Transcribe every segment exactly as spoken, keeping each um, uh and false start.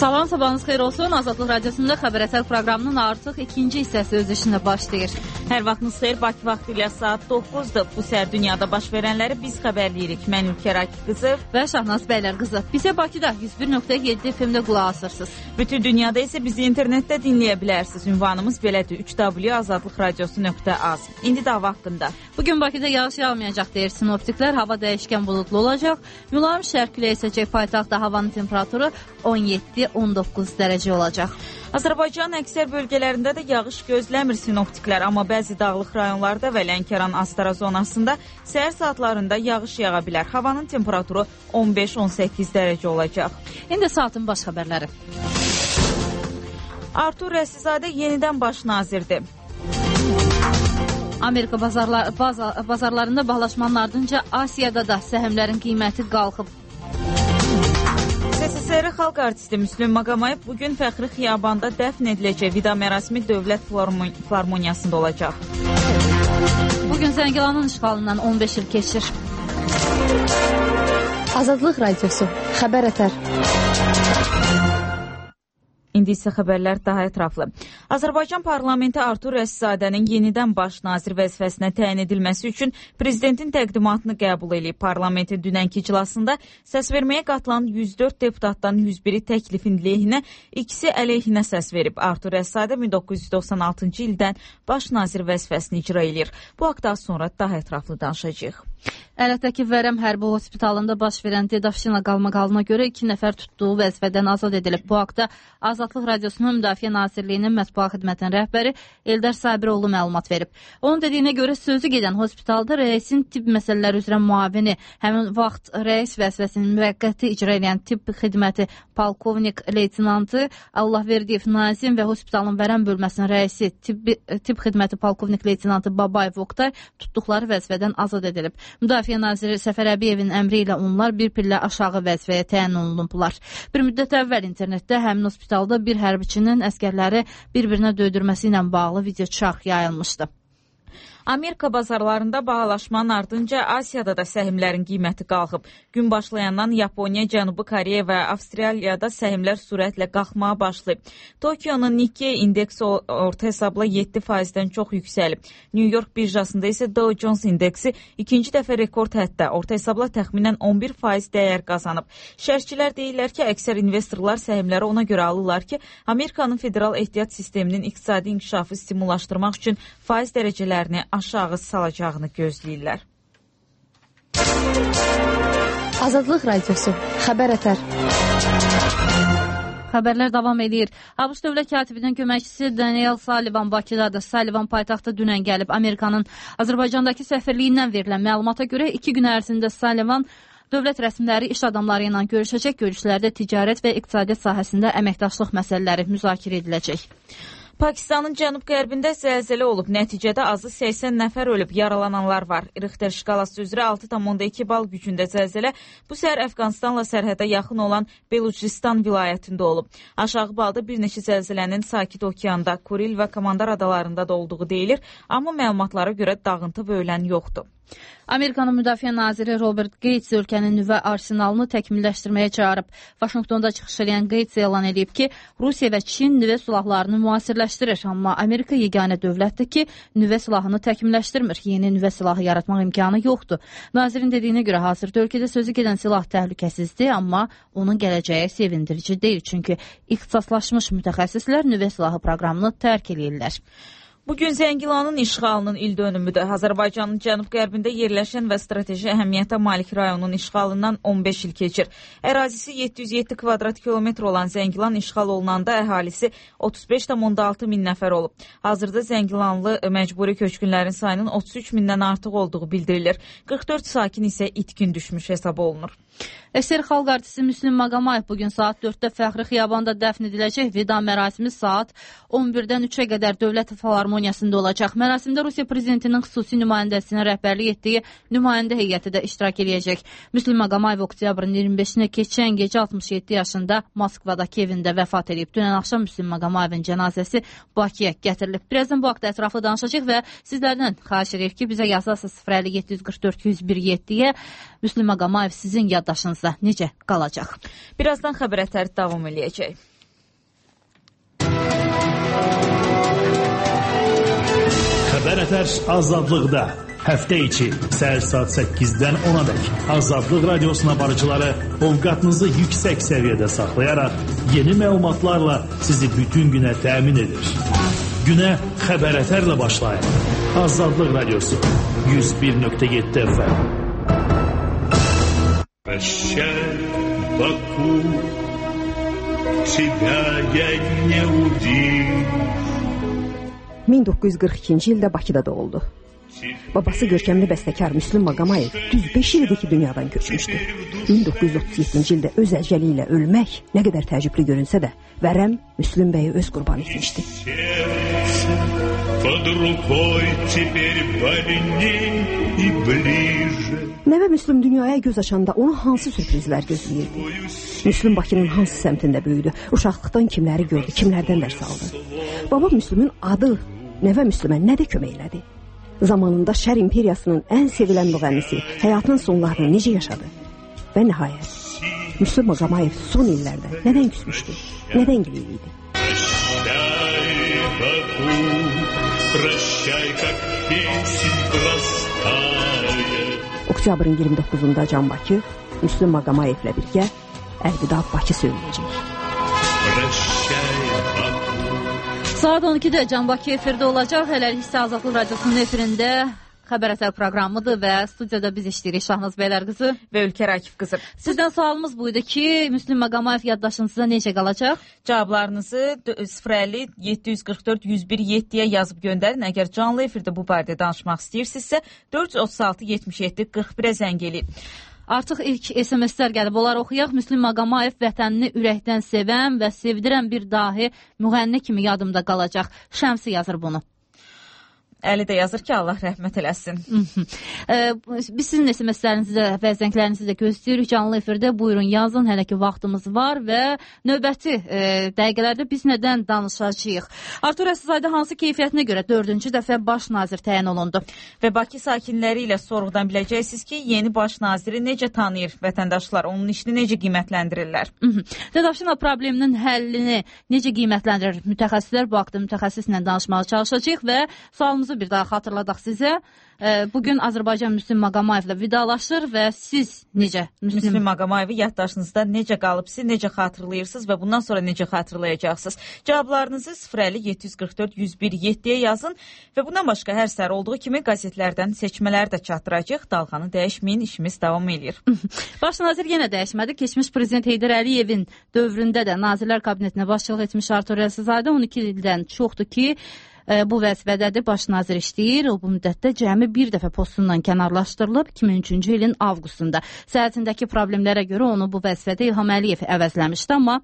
Salam, sabahınız xeyir olsun. Azadlıq Radiosunda Xəbər Əsər proqramının artıq ikinci hissəsi öz işində başlayır. Hər vaxtınız xeyir, Bakı vaxtı ilə saat doqquzdur. Bu səhər dünyada baş verənləri biz xəbərləyirik. Mən Ülker Akqızov və Şahnaz Bəylər qızı. Bizə Bakıda yüz bir nöqtə yeddi F M-də qulaq asırsınız. Bütün dünyada isə bizi internetdə dinləyə bilərsiniz. Ünvanımız belədir: üç w azadlıq radiosu nöqtə az. İndi də vaxtında. Bugün Bakıda yağış yağmayacaq deyir sinoptiklər. Hava dəyişkən buludlu olacaq. Mülayim şərq küləyi əsəcək. Paytaxtda havanın temperaturu on yeddi on doqquz dərəcə olacaq. Azərbaycanın əksər bölgələrində də yağış gözləmir sinoptiklər, amma bəzi dağlıq rayonlarda və Lənkəran-Astara zonasında səhər saatlarında yağış yağa bilər. Havanın temperaturu on beş on səkkiz dərəcə olacaq. İndi saatın baş xəbərləri. Artur Rəsizadə yenidən baş nazirdir. Amerika bazarlar, baza, bazarlarında bahalaşmanın ardınca Asiyada da səhmlərin qiyməti qalxıb. S S S R xalq artisti Müslüm Maqamayev bugün Fəxri Xiyabanda dəfn ediləcək. Vida mərasimi Dövlət Filarmoniyasında olacaq. Bugün Zəngilanın işğalından on beş il keçir. Azadlıq Radiosu, Xəbər Ətər. İndi isə xəbərlər daha ətraflı. Azərbaycan parlamenti Artur Rəsizadənin yenidən baş nazir vəzifəsinə təyin edilməsi üçün prezidentin təqdimatını qəbul edib. Parlamentin dünənki iclasında səsverməyə qatılan yüz dörd deputatdan yüz biri təklifin lehinə, ikisi əleyhinə səs verib. Artur Rəsizadə min doqquz yüz doxsan altıncı ildən baş nazir vəzifəsini icra edir. Bu haqda sonra daha ətraflı danışacağıq. Ələtdəki Vərəm Hərbi Hospitalında baş verən Dedavşina qalmaqalına görə iki nəfər tutduğu vəzifədən azad edilib. Bu haqda Azadlıq Radiosunun Müdafiə Nazirliyinin mətbuat xidmətinin rəhbəri Eldar Sabiroğlu məlumat verib. Onun dediyinə görə sözü gedən hospitalda rəisin tibb məsələləri üzrə müavini, həmin vaxt rəis vəzifəsini müvəqqəti icra edən tibb xidməti polkovnik leytinantı Allahverdiyev Nazim və hospitalın Vərəm bölməsinin rəisi tibb, tibb xidməti polkovnik leytinantı Babayev Oqtay tutduqları vəzifədən azad edilib. Müdafiə naziri Səfər Əbiyevin əmri ilə onlar bir pillə aşağı vəzifəyə təyin olunublar. Bir müddət əvvəl internetdə həmin hospitalda bir hərbiçinin əskərləri bir-birinə döydürməsi ilə bağlı video çarx yayılmışdı. Amerika bazarlarında bahalaşmanın ardınca Asiyada da səhmlərin qiyməti qalxıb. Gün başlayandan Yaponiya, Cənubi Koreya və Avstraliyada səhmlər sürətlə qalxmağa başlayıb. Tokionun Nikkei indeksi orta hesabla yeddi faizdən çox yüksəlib. New York birjasında isə Dow Jones indeksi ikinci dəfə rekord həddə orta hesabla təxminən on bir faiz dəyər qazanıb. Şərhçilər deyirlər ki, əksər investorlar səhmləri ona görə alırlar ki, Amerikanın federal ehtiyat sisteminin iqtisadi inkişafı stimullaşdırmaq üçün faiz dərəcələrini aşağı salacağını gözləyirlər. Azadlıq Radiosu, Xəbər Ətər. Xəbərlər davam edir. ABŞ Dövlət Katibinin köməkçisi Daniel Sullivan Bakıdadır. Sullivan paytaxtda dünən gəlib. Amerikanın Azərbaycandakı səfirliyindən verilən məlumata görə iki gün ərzində Sullivan dövlət rəsmiləri iş adamları ilə görüşəcək. Görüşlərdə ticarət və iqtisadiyyat sahəsində əməkdaşlıq məsələləri müzakirə ediləcək. Pakistanın cənub-qərbində zəlzələ olub. Nəticədə azı səksən nəfər ölüb, yaralananlar var. Richter şkalası üzrə altı tam onda iki bal gücündə zəlzələ bu səhər Əfqanistanla sərhədə yaxın olan Belucistan vilayətində olub. Aşağı balda bir neçə zəlzələnin Sakit Okeanda, Kuril və Komandar adalarında da olduğu deyilir, amma məlumatlara görə dağıntı və ölən yoxdur. Amerikanın Müdafiə naziri Robert Gates ölkənin nüvə arsenalını təkmilləşdirməyə çağırıb. Vaşinqtonda çıxış edən Gates elan edib ki, Rusiya və Çin nüvə silahlarını müasirləşdirir, amma Amerika yeganə dövlətdir ki, nüvə silahını təkmilləşdirmir. Yeni nüvə silahı yaratmaq imkanı yoxdur. Nazirin dediyinə görə hazırda ölkədə sözü gedən silah təhlükəsizdir, amma onun gələcəyi sevindirici deyil, çünki ixtisaslaşmış mütəxəssislər nüvə silahı proqramını tərk edirlər. Bugün Zəngilanın işğalının il dönümüdür. Azərbaycanın cənub-qərbində yerləşən və strateji əhəmiyyətə malik rayonun işğalından on beş il keçir. Ərazisi yeddi yüz yeddi kvadrat kilometr olan Zəngilan işğal olunanda əhalisi otuz beş tam onda altı min nəfər olub. Hazırda Zəngilanlı məcburi köçkünlərin sayının otuz üç mindən artıq olduğu bildirilir. qırx dörd sakin isə itkin düşmüş hesab olunur. S S R xalq artisti Müslüm Maqamayev bugün saat dörddə Fəxri Xiyabanda dəfn ediləcək. Vida mərasimi saat on birdən üçə qədər Dövlət Filarmoniyasında olacaq. Mərasimdə Rusiya prezidentinin xüsusi nümayəndəsinin rəhbərlik etdiyi nümayəndə heyəti də iştirak edəcək. Müslüm Maqamayev oktyabrın iyirmi beşinə keçən gecə altmış yeddi yaşında Moskvadakı evində vəfat edib. Dünən axşam Müslüm Maqamayevin cənazəsi Bakıya gətirilib. Birazdan bu haqda ətraflı danışacaq və sizlərdən xahiş edirik ki, bizə yazasınız sıfır əlli yeddi yüz qırx dörd yüz bir yeddiyə. Müslüm Maqamayev sizin yaddaşınızda necə qalacaq? Birazdan xəbər ətəri davam eləyəcək. Xəbər Ətər azadlıqda. Həftə içi səhər saat səkkizdən ona dək Azadlıq Radiosuna barıcıları ovqatınızı yüksək səviyyədə saxlayaraq yeni məlumatlarla sizi bütün günə təmin edir. Günə Xəbər Ətərlə başlayın. Azadlıq Radiosu yüz bir nöqtə yeddi F M. Прощай, Баку, тебя я не увижу. min doqquz yüz qırx ikinci ildə Bakıda doğuldu. Babası görkəmli bəstəkar Müslüm Maqamayev düz beş il idi ki, dünyadan köçmüşdü. min doqquz yüz otuz yeddinci ildə öz əcəli ilə ölmək nə qədər təəccüblü görünsə də, vərəm Müslüm bəyi öz qurban etmişdi. Nəvə Müslüm dünyaya göz açanda onu hansı sürprizlər gözləyirdi? Müslüm Bakının hansı səmtində böyüdü? Uşaqlıqdan kimləri gördü, kimlərdən dərs aldı? Baba Müslümün adı nəvə Müslümə nə də kömək elədi? Zamanında Şər imperiyasının ən sevilən müğənnisi həyatının sonlarını necə yaşadı? Və nəhayət, Müslüm Maqamayev son illərdə nədən küsmüşdü? Nədən gülüydü? Oktyabrın iyirmi doqquzunda Can Bakı, Müslüm Maqamayevlə birgə Əlvida Bakı söyləyəcək. Saat on ikidə Can Bakı efirdə olacaq. Hələlik isə Azadlıq Radiosunun efirində Xəbər Ətər proqramıdır və studiyada biz işləyirik Şahnaz Bəylərqızı və Ülkər Akif qızı. Sizdən sualımız buydu ki, Müslüm Maqamayev yaddaşınızda necə qalacaq? Cavablarınızı sıfır əlli yeddi yüz qırx dörd yüz bir yeddiyə yazıb göndərin. Əgər canlı efirdə bu barədə danışmaq istəyirsinizsə dörd yüz otuz altı yetmiş yeddi qırx birə zəng eləyin. Artıq ilk S M S-lər gəlib, onları oxuyaq. Müslüm Maqamayev vətənini ürəkdən sevən və sevdirən bir dahi müğənni kimi yadımda qalacaq. Şəmsi yazır bunu. Əli də yazır ki, Allah rəhmət eləsin. Biz sizin S M S-lərinizi də və zənglərinizi də gözləyirik canlı efirdə. Buyurun yazın, hələ ki vaxtımız var və növbəti e, dəqiqələrdə biz nədən danışacağıq? Artur Rəsulzadə hansı keyfiyyətinə görə dördüncü dəfə baş nazir təyin olundu? Və Bakı sakinləri ilə sorğudan biləcəksiniz ki, yeni baş naziri necə tanıyır vətəndaşlar, onun işini necə qiymətləndirirlər? Dədavşina probleminin həllini necə qiymətləndirir mütəxəssislər? Bu haqda mütəxəssislə danışmağa çalışacağıq və sualımızı bir daha xatırladaq sizə. Bugün Azərbaycan Müslüm Maqamayevlə vidalaşır və siz necə? Müslüm, Müslüm Maqamayevi yaddaşınızda necə qalıb, siz necə xatırlayırsınız və bundan sonra necə xatırlayacaqsınız? Cavablarınızı sıfır əlli yeddi yüz qırx dörd yüz bir yeddiyə yazın və bundan başqa hər səhər olduğu kimi qəzetlərdən seçmələri də çatdıracaq. Dalğanı dəyişməyin, işimiz davam edir. Baş nazir yenə dəyişmədi. Keçmiş prezident Heydər Əliyevin dövründə də Nazirlər Kabinetinə başçılıq etmiş Artur Rəsulzadə on iki ildən çoxdur ki, bu vəzifədədir, baş nazir işləyir. O bu müddətdə cəmi bir dəfə postundan kənarlaşdırılıb iki min üçüncü ilin avqustunda. Səhhətindəki problemlərə görə onu bu vəzifədə İlham Əliyev əvəzləmişdi, amma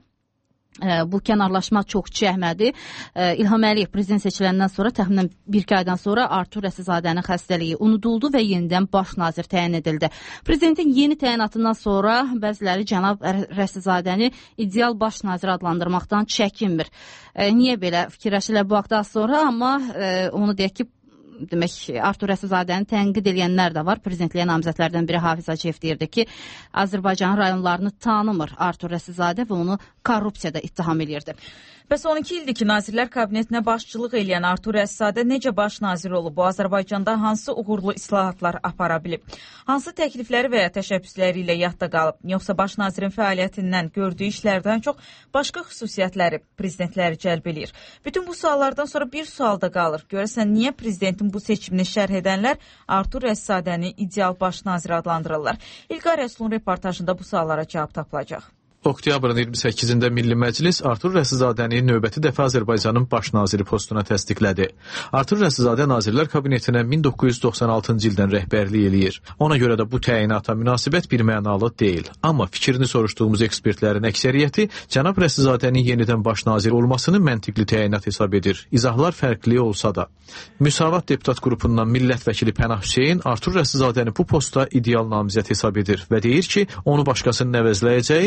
bu kənarlaşma çox çəkmədi. İlham Əliyev prezident seçiləndən sonra təxminən bir iki aydan sonra Artur Rəsulzadənin xəstəliyi unuduldu və yenidən baş nazir təyin edildi. Prezidentin yeni təyinatından sonra bəziləri cənab Rəsulzadəni ideal baş nazir adlandırmaqdan çəkinmir. Niyə belə fikirləşirlər bu haqda sonra, amma onu deyək ki, demək Artur Rəsulzadəni tənqid edənlər də var. Prezidentliyə namizədlərdən biri Hafiz Hacıyev deyirdi ki, Azərbaycan rayonlarını tanımır Artur Rəsulzadə və onu korrupsiyada ittiham edirdi. Bəs on iki ildir ki, Nazirlər Kabinetinə başçılıq edən Artur Rəsulzadə necə baş nazir olub? Bu Azərbaycanda hansı uğurlu islahatlar apara bilib? Hansı təklifləri və ya təşəbbüsləri ilə yadda qalıb? Yoxsa baş nazirin fəaliyyətindən, gördüyü işlərdən çox başqa xüsusiyyətləri prezidentləri cəlb edir? Bütün bu suallardan sonra bir sual da qalır. Görəsən, niyə prezidentin bu seçimini şərh edənlər Artur Rəsulzadəni ideal baş nazir adlandırırlar? İlqar Rəsulun reportajında bu suallara cavab tapılacaq. Oktyabrın iyirmi səkkizində Milli Məclis Artur Rəsulzadəni növbəti dəfə Azərbaycanın baş naziri postuna təsdiqlədi. Artur Rəsulzadə Nazirlər Kabinetinə min doqquz yüz doxsan altıncı ildən rəhbərlik eləyir. Ona görə də bu təyinata münasibət bir mənalı deyil. Amma fikrini soruşduğumuz ekspertlərin əksəriyyəti cənab Rəsulzadənin yenidən baş nazir olmasını məntiqli təyinat hesab edir. İzahlar fərqli olsa da. Müsavat deputat qrupundan millət vəkili Pənah Hüseyn Artur Rəsulzadəni bu posta ideal namizəd hesab edir və deyir ki, onu başqasının əvəzləyəcəyi heç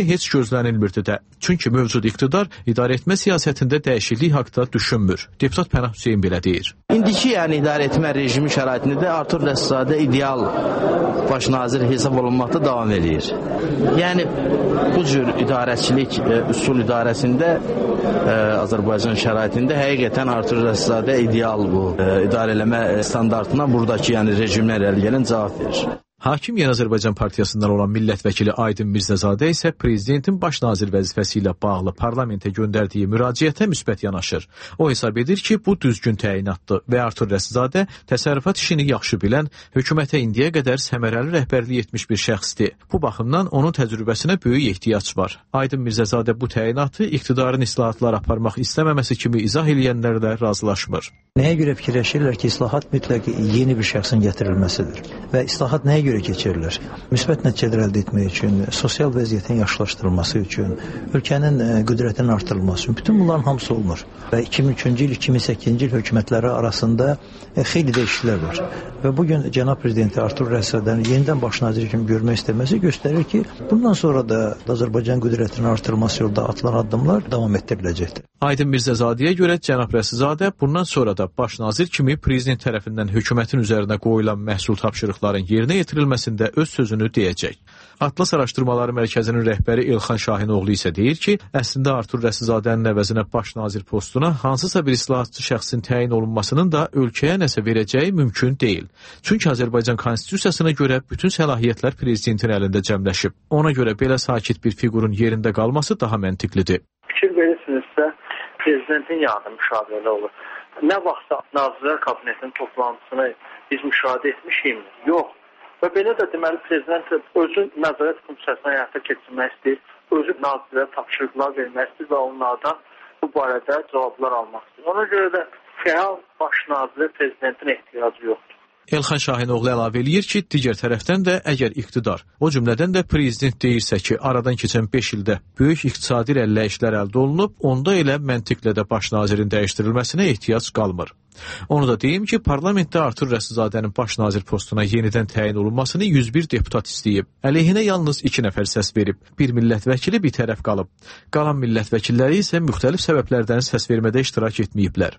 gözlənilmirdi də. Çünki mövcud iqtidar idarəetmə siyasətində dəyişiklik haqqında düşünmür. Deputat Pənah Hüseyn belə deyir. İndiki yəni idarəetmə rejimi şəraitində də Artur Rəsulzadə ideal baş nazir hesab olunmaqda davam edir. Yəni bu cür idarəçilik e, üsul idarəsində e, Azərbaycan şəraitində həqiqətən Artur Rəsulzadə ideal bu e, idarələmə standartına buradakı yəni rejimlər əl gələn cavab verir. Hakim Yeni Azərbaycan Partiyasından olan millət vəkili Aydın Mirzəzadə isə prezidentin baş nazir vəzifəsi ilə bağlı parlamentə göndərdiyi müraciətə müsbət yanaşır. O hesab edir ki, bu düzgün təyinatdır və Artur Rəsulzadə təsərrüfat işini yaxşı bilən, hökumətə indiyə qədər səmərəli rəhbərlik etmiş bir şəxsdir. Bu baxımdan onun təcrübəsinə böyük ehtiyac var. Aydın Mirzəzadə bu təyinatı iqtidarın islahatlar aparmaq istəməməsi kimi izah eləyənlərlə razılaşmır. Nəyə görə fikirləşirlər ki, islahat mütləq yeni bir şəxsin gətirilməsidir və islahat nəyə görə keçirilir? Müsbət nəticələr əldə etmək üçün, sosial vəziyyətin yaxşılaşdırılması üçün, ölkənin qüdrətinin artırılması üçün, bütün bunların hamısı olmur. Və iki min üçüncü il, iki min səkkizinci il hökumətləri arasında xeyli dəyişikliklər var. Və bugün cənab prezidenti Artur Rəsulzadəni yenidən baş nazir kimi görmək istəməsi göstərir ki, bundan sonra da Azərbaycan qüdrətinin artırılması yolda atılan addımlar davam etdiriləcəkdir. Aydın Mirzəzadəyə görə cənab Rəsulzadə bundan sonra da baş nazir kimi prezident tərəfindən hökumətin üzərinə qoyulan məhsul tapşırıqların yerinə yetirilməsində öz sözünü deyəcək. Atlas Araşdırmaları Mərkəzinin rəhbəri Elxan Şahinoğlu isə deyir ki, əslində Artur Rəsulzadənin əvəzinə baş nazir postuna hansısa bir islahatçı şəxsin təyin olunmasının da ölkəyə nəsə verəcəyi mümkün deyil. Çünki Azərbaycan Konstitusiyasına görə bütün səlahiyyətlər prezidentin əlində cəmləşib. Ona görə belə sakit bir fiqurun yerində qalması daha məntiqlidir. Fikir verirsinizsə, prezidentin yanında müşavirəli olur. Nə vaxtsa Nazirlər Kabinetinin toplantısını biz müşahidə etmişik? Yox. Və belə də deməli prezident özü nəzarət funksiyasını həyata keçirmək istəyir, özü nazirlərə tapşırıqlar vermək istəyir və onlardan bu barədə cavablar almaq istəyir. Ona görə də fəal baş nazirə prezidentin ehtiyacı yoxdur. Elxan Şahinoğlu əlavə eləyir ki, digər tərəfdən də əgər iqtidar, o cümlədən də prezident deyirsə ki, aradan keçən beş ildə böyük iqtisadi irəliləyişlər əldə olunub, onda elə məntiqlə də baş nazirin dəyişdirilməsinə ehtiyac qalmır. Onu da deyim ki, parlamentdə Artur Rəsulzadənin baş nazir postuna yenidən təyin olunmasını yüz bir deputat istəyib. Əleyhinə yalnız iki nəfər səs verib. Bir millət vəkili bir tərəf qalıb. Qalan millət vəkilləri isə müxtəlif səbəblərdən səs vermədə iştirak etməyiblər.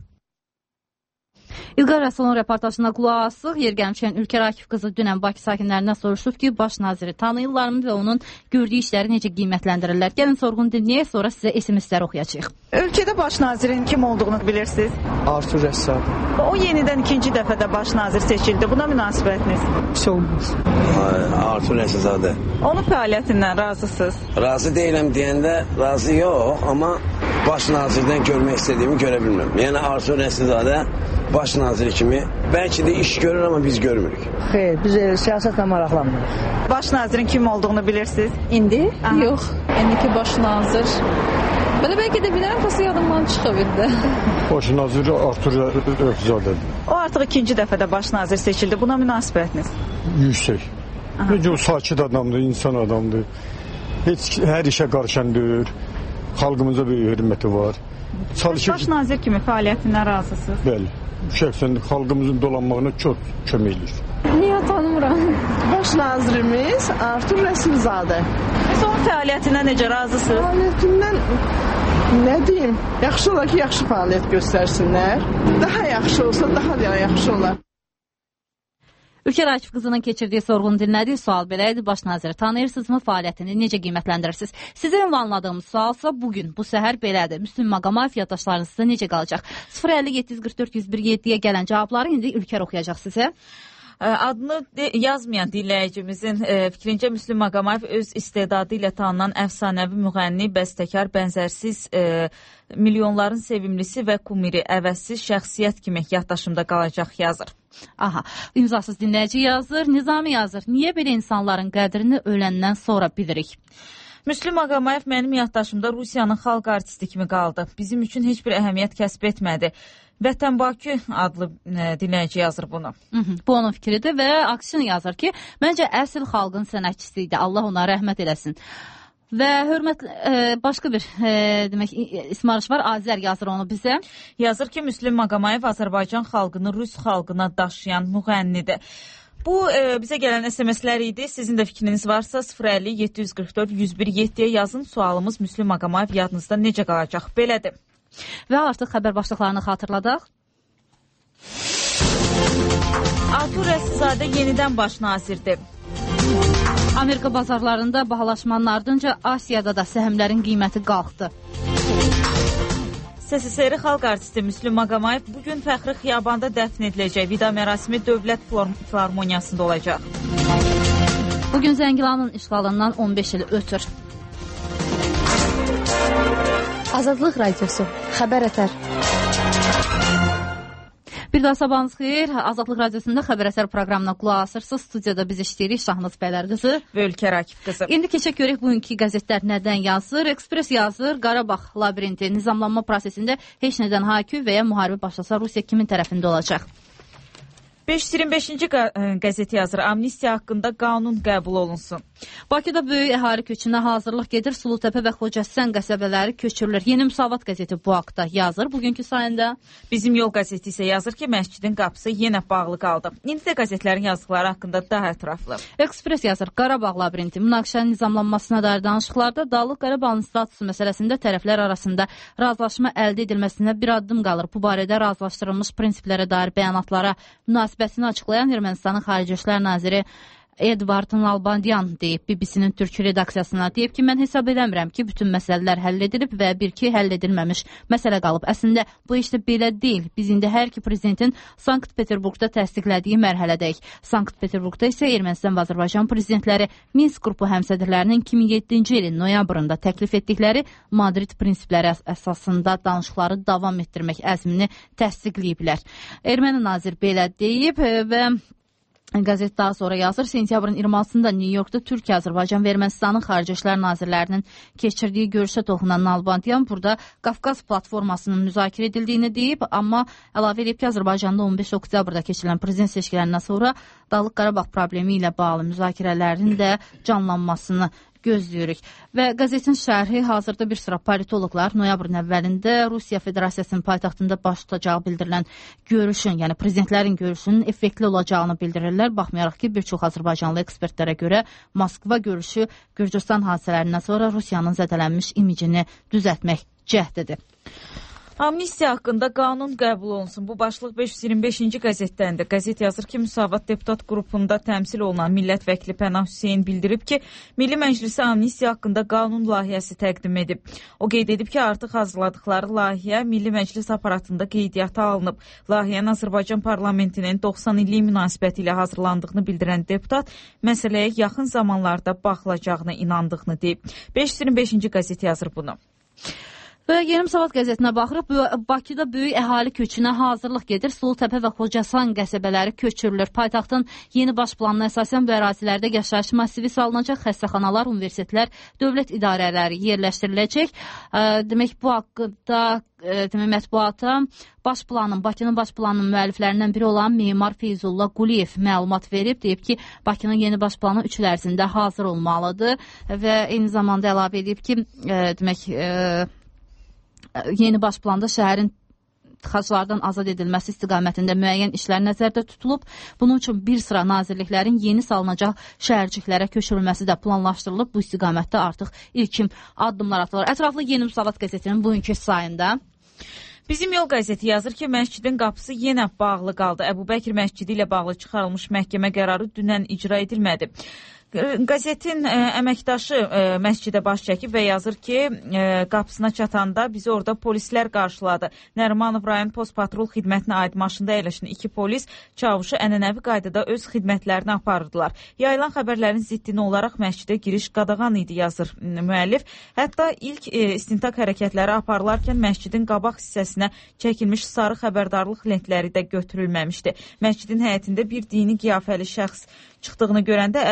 İlqar Rəsulun reportajına qulaq asıq. Yer gəlmişkən Ülkər Akif qızı dünən Bakı sakinlərinə soruşub ki, baş naziri tanıyırlarmı və onun gördüyü işləri necə qiymətləndirirlər? Gəlin sorğunu dinləyək, sonra sizə S M S-ləri oxuyacağıq. Ölkədə baş nazirin kim olduğunu bilirsiniz? Artur Rəsulzadə. O yenidən ikinci dəfədə baş nazir seçildi. Buna münasibətiniz? Pis olmaz. Artur Rəsulzadə. Onun fəaliyyətindən razısınız? Razı deyiləm deyəndə razı yox, amma baş nazirdən görmək istədiyimi görə bilmirəm. Yəni Artur Rəsulzadə baş naziri kimi bəlkə də iş görür, amma biz görmürük. Xeyr, biz e, siyasətlə maraqlanmırıq. Baş nazirin kim olduğunu bilirsiniz? İndi? Aha. Yox. İndiki baş nazir. Belə bəlkə də bilirəm, fəsil yadımdan çıxa bildi. Baş nazir Artur Rəsulzadədir. O artıq ikinci dəfədə baş nazir seçildi. Buna münasibətiniz? Yüksək. Necə o sakit adamdır, insan adamdır. Heç hər işə qarışan deyil. Xalqımıza böyük hörməti var. Çalışır. Baş nazir kimi fəaliyyətindən razısınız? Bəli. Şəxsən xalqımızın dolanmağına çox kömək edir. Niyə tanımıram? Baş nazirimiz Artur Rəsulzadə. Siz onun fəaliyyətindən necə razısınız? Fəaliyyətindən nə deyim? Yaxşı olar ki, yaxşı fəaliyyət göstərsinlər. Daha yaxşı olsa, daha da yaxşı olar. Ülkər Akif qızının keçirdiyi sorğunu dinlədiyi sual belə idi. Baş naziri tanıyırsınızmı? Fəaliyyətini necə qiymətləndirirsiniz? Sizə ünvanladığımız sualsa bugün, bu səhər belədir. Müslüm Maqamayev yaddaşlarınızda necə qalacaq? sıfır əlli yeddi yüz qırx dörd yüz bir yeddiyə gələn cavabları indi Ülkər oxuyacaq sizə. Adını yazmayan dinləyicimizin fikrincə Müslüm Maqamayev öz istedadı ilə tanınan əfsanəvi müğənni, bəstəkar, bənzərsiz e, milyonların sevimlisi və kumiri, əvəzsiz şəxsiyyət kimi yaddaşımda qalacaq yazır. Aha, imzasız dinləyici yazır, Nizami yazır. Niyə belə insanların qədrini öləndən sonra bilirik? Müslüm Maqamayev mənim yaddaşımda Rusiyanın xalq artisti kimi qaldı. Bizim üçün heç bir əhəmiyyət kəsb etmədi. Vətən Bakı adlı e, dinləyici yazır bunu. Hı -hı, bu onun fikridir və Aksin yazır ki, məncə əsl xalqın sənətçisi idi. Allah ona rəhmət eləsin. Və hörmət e, başqa bir e, demək ismarış var. Azər yazır onu bizə. Yazır ki, Müslüm Maqamayev Azərbaycan xalqını Rus xalqına daşıyan müğənnidir. Bu e, bizə gələn S M S-lər idi. Sizin də fikriniz varsa sıfır əlli yeddi yüz qırx dörd yüz bir yeddiyə yazın. Sualımız Müslüm Maqamayev yadınızda necə qalacaq? Belədir. Və artıq xəbər başlıqlarını xatırladaq. Artur Rəslizadə yenidən baş nazirdir. Amerika bazarlarında bahalaşmanın ardınca Asiyada da səhmlərin qiyməti qalxdı. S S S R xalq artisti Müslüm Maqamayev bugün fəxri xiyabanda dəfn ediləcək. Vida mərasimi Dövlət Filarmoniyasında olacaq. Bugün Zəngilanın işğalından on beş il ötür. Azadlıq Radiosu, Xəbər Ətər. Bir daha sabahınız xeyir. Azadlıq Radiosunda Xəbər Əsər proqramına qulaq asırsınız. Studiyada biz işləyirik. Şahnaz Bəylər qızı və Ülkər Akif qızı. İndi keçək görək bugünkü qəzetlər nədən yazır. Ekspres yazır. Qarabağ labirinti nizamlanma prosesində heç nədən hakü və ya müharibə başlasa Rusiya kimin tərəfində olacaq? beş yüz iyirmi beşinci qəzeti yazır. Amnistiya haqqında qanun qəbul olunsun. Bakıda böyük əhali köçünə hazırlıq gedir. Sulutəpə və Xocasən qəsəbələri köçürülür. Yeni Müsavat qəzeti bu haqda yazır. Bugünkü sayında Bizim Yol qəzeti isə yazır ki, məscidin qapısı yenə bağlı qaldı. İndi də qəzetlərin yazdıqları haqqında daha ətraflı. Ekspres yazır. Qarabağ labirinti münaqişənin nizamlanmasına dair danışıqlarda Dağlıq Qarabağın statusu məsələsində tərəflər arasında razılaşma əldə edilməsinə bir addım qalır. Bu barədə razılaşdırılmış prinsiplərə dair bəyanatlara münasibətini açıqlayan Ermənistanın Xarici İşlər naziri Edvard Nalbandyan deyib B B C-nin türk redaksiyasına. Deyib ki, mən hesab edəmirəm ki, bütün məsələlər həll edilib və bir ki, həll edilməmiş məsələ qalıb. Əslində, bu işdə belə deyil. Biz indi hər iki prezidentin Sankt-Peterburqda təsdiqlədiyi mərhələdəyik. Sankt-Peterburqda isə Ermənistan və Azərbaycan prezidentləri Minsk qrupu həmsədrlərinin iki min yeddinci ilin noyabrında təklif etdikləri Madrid prinsipləri əsasında danışıqları davam etdirmək əzmini təsdiqləyiblər. Erməni nazir belə deyib və qəzet daha sonra yazır. Sentyabrın iyirmi altısında New Yorkda Türkiyə, Azərbaycan və Ermənistanın Xarici İşlər nazirlərinin keçirdiyi görüşə toxunan Nalbandyan burada Qafqaz platformasının müzakirə edildiyini deyib, amma əlavə edib ki, Azərbaycanda on beş oktyabrda keçirilən prezident seçkilərindən sonra Dağlıq Qarabağ problemi ilə bağlı müzakirələrin də canlanmasını gözləyirik. Və qəzetin şərhi hazırda bir sıra politoloqlar noyabrın əvvəlində Rusiya Federasiyasının paytaxtında baş tutacağı bildirilən görüşün, yəni prezidentlərin görüşünün effektli olacağını bildirirlər. Baxmayaraq ki, bir çox Azərbaycanlı ekspertlərə görə Moskva görüşü Gürcüstan hadisələrindən sonra Rusiyanın zədələnmiş imicini düzəltmək cəhdidir. Amnistiya haqqında qanun qəbul olunsun. Bu başlıq beş yüz iyirmi beşinci qəzetdəndir. Qəzet yazır ki, Müsavat deputat qrupunda təmsil olunan millət vəkili Pənah Hüseyin bildirib ki, Milli Məclisə amnistiya haqqında qanun layihəsi təqdim edib. O qeyd edib ki, artıq hazırladıkları layihə Milli Məclis aparatında qeydiyyata alınıb. Layihənin Azərbaycan parlamentinin doxsan illik münasibəti ilə hazırlandığını bildirən deputat məsələyə yaxın zamanlarda baxılacağına inandığını deyib. beş yüz iyirmi beşinci qəzet yazır bunu. Və Yeni Müsavat qəzetinə baxırıq. Bakıda böyük əhali köçünə hazırlıq gedir. Sulutəpə və Xocasən qəsəbələri köçürülür. Paytaxtın yeni baş planına əsasən bu ərazilərdə yaşayış massivi salınacaq. Xəstəxanalar, universitetlər, dövlət idarələri yerləşdiriləcək. Demək, bu haqqında demək, mətbuata baş planın, Bakının baş planının müəlliflərindən biri olan memar Feyzullah Quliyev məlumat verib. Deyib ki, Bakının yeni baş planı üç il ərzində hazır olmalıdır və eyni zamanda əlavə edib ki, demək, yeni baş planda şəhərin tıxaclardan azad edilməsi istiqamətində müəyyən işlər nəzərdə tutulub. Bunun üçün bir sıra nazirliklərin yeni salınacaq şəhərciklərə köçürülməsi də planlaşdırılıb. Bu istiqamətdə artıq ilkin addımlar atılır. Ətraflı Yeni Müsavat qəzetinin bugünkü sayında Bizim Yol qəzeti yazır ki, məscidin qapısı yenə bağlı qaldı. Əbu Bəkir məscidi ilə bağlı çıxarılmış məhkəmə qərarı dünən icra edilmədi. Qəzetin ə, əməkdaşı ə, məscidə baş çəkib və yazır ki, ə, qapısına çatanda bizi orada polislər qarşıladı. Nərimanov rayon post patrul xidmətinə aid maşında əyləşən iki polis çavuşu ənənəvi qaydada öz xidmətlərini aparırdılar. Yayılan xəbərlərin ziddini olaraq məscidə giriş qadağan idi, yazır müəllif. Hətta ilk ə, istintaq hərəkətləri aparılarkən məscidin qabaq hissəsinə çəkilmiş sarı xəbərdarlıq lentləri də götürülməmişdi. Məscidin həyətində bir dini qiyafəli şəxs çıxdığını görəndə əvvəl güman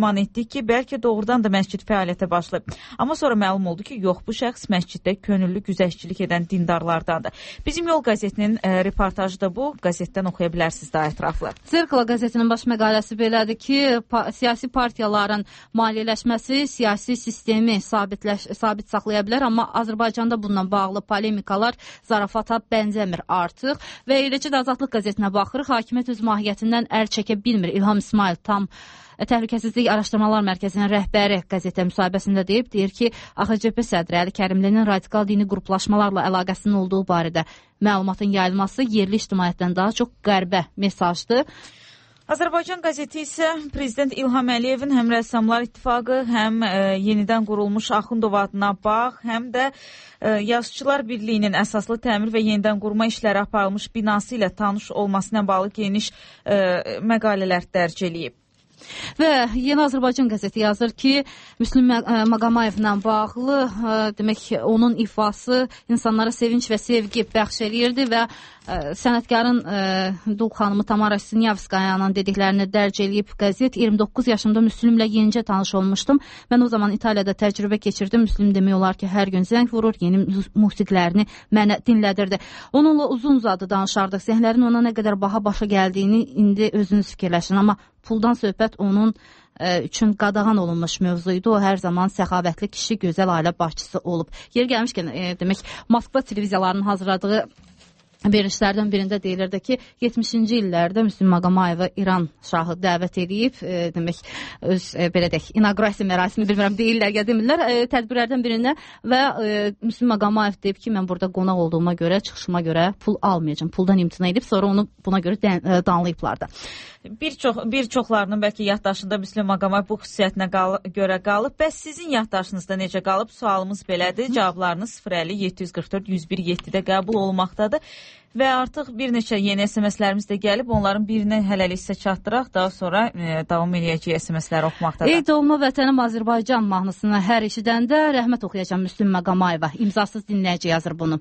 güman etdik ki, bəlkə doğrudan da məscid fəaliyyətə başlayıb. Amma sonra məlum oldu ki, yox, bu şəxs məsciddə könüllü güzəştçilik edən dindarlardandır. Bizim Yol qəzetinin e, reportajı da bu. Qəzetdən oxuya bilərsiniz daha ətraflı. Zirkala qəzetinin baş məqaləsi belədir ki, pa siyasi partiyaların maliyyələşməsi siyasi sistemi sabitləş sabit saxlaya bilər, amma Azərbaycanda bununla bağlı polemikalar zarafata bənzəmir artıq və eləcə də Azadlıq qəzetinə baxırıq. Hakimiyyət öz mahiyyətindən əl çəkə bilmir. İlham İsmail tam Təhlükəsizlik Araşdırmalar Mərkəzinin rəhbəri qəzetə müsahibəsində deyib, deyir ki, A X C P sədri Əli Kərimlinin radikal dini qruplaşmalarla əlaqəsinin olduğu barədə məlumatın yayılması yerli ictimaiyyətdən daha çox qərbə mesajdır. Azərbaycan qəzeti isə Prezident İlham Əliyevin həm Rəssamlar İttifaqı, həm e, yenidən qurulmuş Axundov adına bağ, həm də e, Yazıçılar Birliyinin əsaslı təmir və yenidən qurma işləri aparılmış binası ilə tanış olmasına bağlı geniş e, məqalələr dərc eləyib. Və Yeni Azərbaycan qəzeti yazır ki, Müslüm Maqamayevlə bağlı ə, demək onun ifası insanlara sevinç və sevgi bəxş eləyirdi və ə, sənətkarın ə, dul xanımı Tamara Sinyavskayanın dediklərini dərc eləyib qəzet. iyirmi doqquz yaşımda Müslümlə yenicə tanış olmuşdum. Mən o zaman İtaliyada təcrübə keçirdim. Müslüm demək olar ki, hər gün zəng vurur, yeni musiqilərini mənə dinlədirdi. Onunla uzun uzadı danışardıq. Səhnələrin ona nə qədər baha başa gəldiyini indi özünüz fikirləşin, amma puldan söhbət onun ə, üçün qadağan olunmuş mövzuydu. O hər zaman səxavətli kişi, gözəl ailə başçısı olub. Yer gəlmişkən, e, demək, Moskva televiziyalarının hazırladığı verilişlərdən birində deyilirdi ki, yetmişinci illərdə Müslüm Maqamayevı İran şahı dəvət edib, e, demək, öz, e, belə deyək, inaugurasiya mərasimi, bilmirəm, deyirlər ya demirlər, e, tədbirlərdən birində və e, Müslüm Maqamayev deyib ki, mən burada qonaq olduğuma görə, çıxışıma görə pul almayacağım, puldan imtina edib, sonra onu buna görə dən, e, danlayıblar da. Bir, çox, bir çoxlarının bəlkə yaddaşında Müslüm Maqamayev bu xüsusiyyətinə qal görə qalıb. Bəs sizin yaddaşınızda necə qalıb? Sualımız belədir. Cavablarınız sıfır əlli yeddi yüz qırx dörd yüz bir yeddidə qəbul olunmaqdadır. Və artıq bir neçə yeni S M S-lərimiz də gəlib. Onların birini hələlik sizə çatdıraq. Daha sonra e, davam edəcək S M S-ləri oxumaqdadır. Ey doğma vətənim Azərbaycan mahnısını hər eşidəndə rəhmət oxuyacağım Müslüm Maqamayeva. İmzasız dinləyici yazır bunu.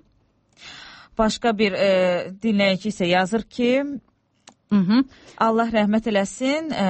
Başqa bir e, dinləyici isə yazır ki, Hı -hı. Allah rəhmət eləsin, e,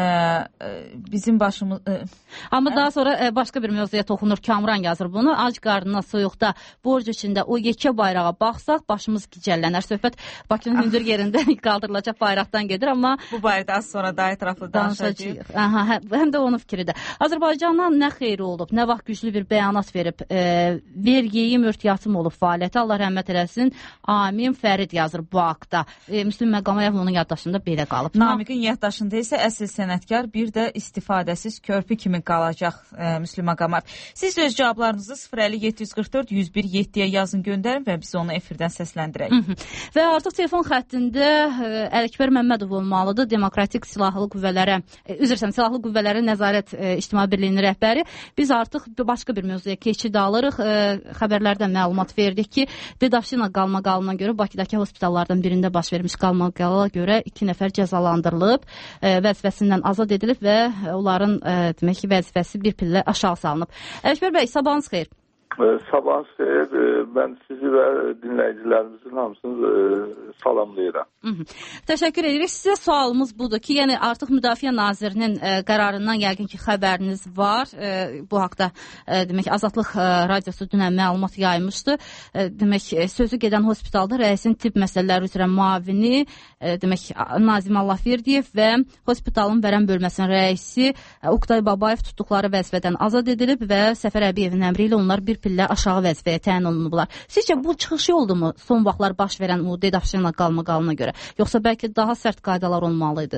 bizim başımız... E, Amma ə? daha sonra e, başqa bir mövzuya toxunur, Kamran yazır bunu. Ac qarnına soyuqda, borc içində o yekə bayrağa baxsaq, başımız gicəllənər. Söhbət Bakının hündür yerində qaldırılacaq bayraqdan gedir, amma... Bu barədə az sonra daha ətraflı danışacağıq. Aha, hə, həm də onun fikridir. Azərbaycandan nə xeyri olub, nə vaxt güclü bir bəyanat verib, e, ver yeyim, örtiyatım olub fəaliyyəti. Allah rəhmət eləsin, amin, Fərid yazır bu haqda. E, Müslüm Maqamayevin onun yaddaşında belə qalıb. Namiqin yaddaşında isə əsl sənətkar bir də istifadəsiz körpü kimi qalacaq e, Müslüm Maqamev. Siz öz cavablarınızı sıfır əlli yeddi yüz qırx dörd yüz bir yeddiyə yazın, göndərin və biz onu efirdən səsləndirək. Hı -hı. Və artıq telefon xəttində e, Ələkbər Məmmədov olmalıdır. Demokratik Silahlı Qüvvələrə, e, üzr istəyirəm, Silahlı Qüvvələrə Nəzarət e, İctimai Birliyinin rəhbəri. Biz artıq başqa bir mövzuya keçid alırıq. E, xəbərlərdən məlumat verdik ki, Dedavşina qalmaqalına görə Bakıdakı hospitallardan birində baş vermiş qalmaqala görə iki nəfər cəzalandırılıb, e, vəzifəsindən azad edilib və onların e, demək ki, vəzifəsi bir pillə aşağı salınıb. Ələkbər bəy, sabahınız xeyir. Sabahınız xeyir. Mən sizi və dinləyicilərimizin hamısını e, salamlayıram. Hı -hı. Təşəkkür edirik. Sizə sualımız budur ki, yəni artıq Müdafiə Nazirinin e, qərarından yəqin ki, xəbəriniz var. E, bu haqda e, demək Azadlıq e, radiosu dünən məlumat yaymışdı. E, demək e, sözü gedən hospitalda rəisin tibb məsələləri üzrə müavini e, demək Nazim Allahverdiyev və hospitalın vərəm bölməsinin rəisi e, Oqtay Babayev tutduqları vəzifədən azad edilib və Səfər Əbiyevin əmri ilə onlar bir pillə aşağı vəzifəyə təyin olunublar. Sizcə bu çıxış yoldu mu son vaxtlar baş verən o Dedavşina qalmaqalına görə? Yoxsa bəlkə daha sərt qaydalar olmalıydı?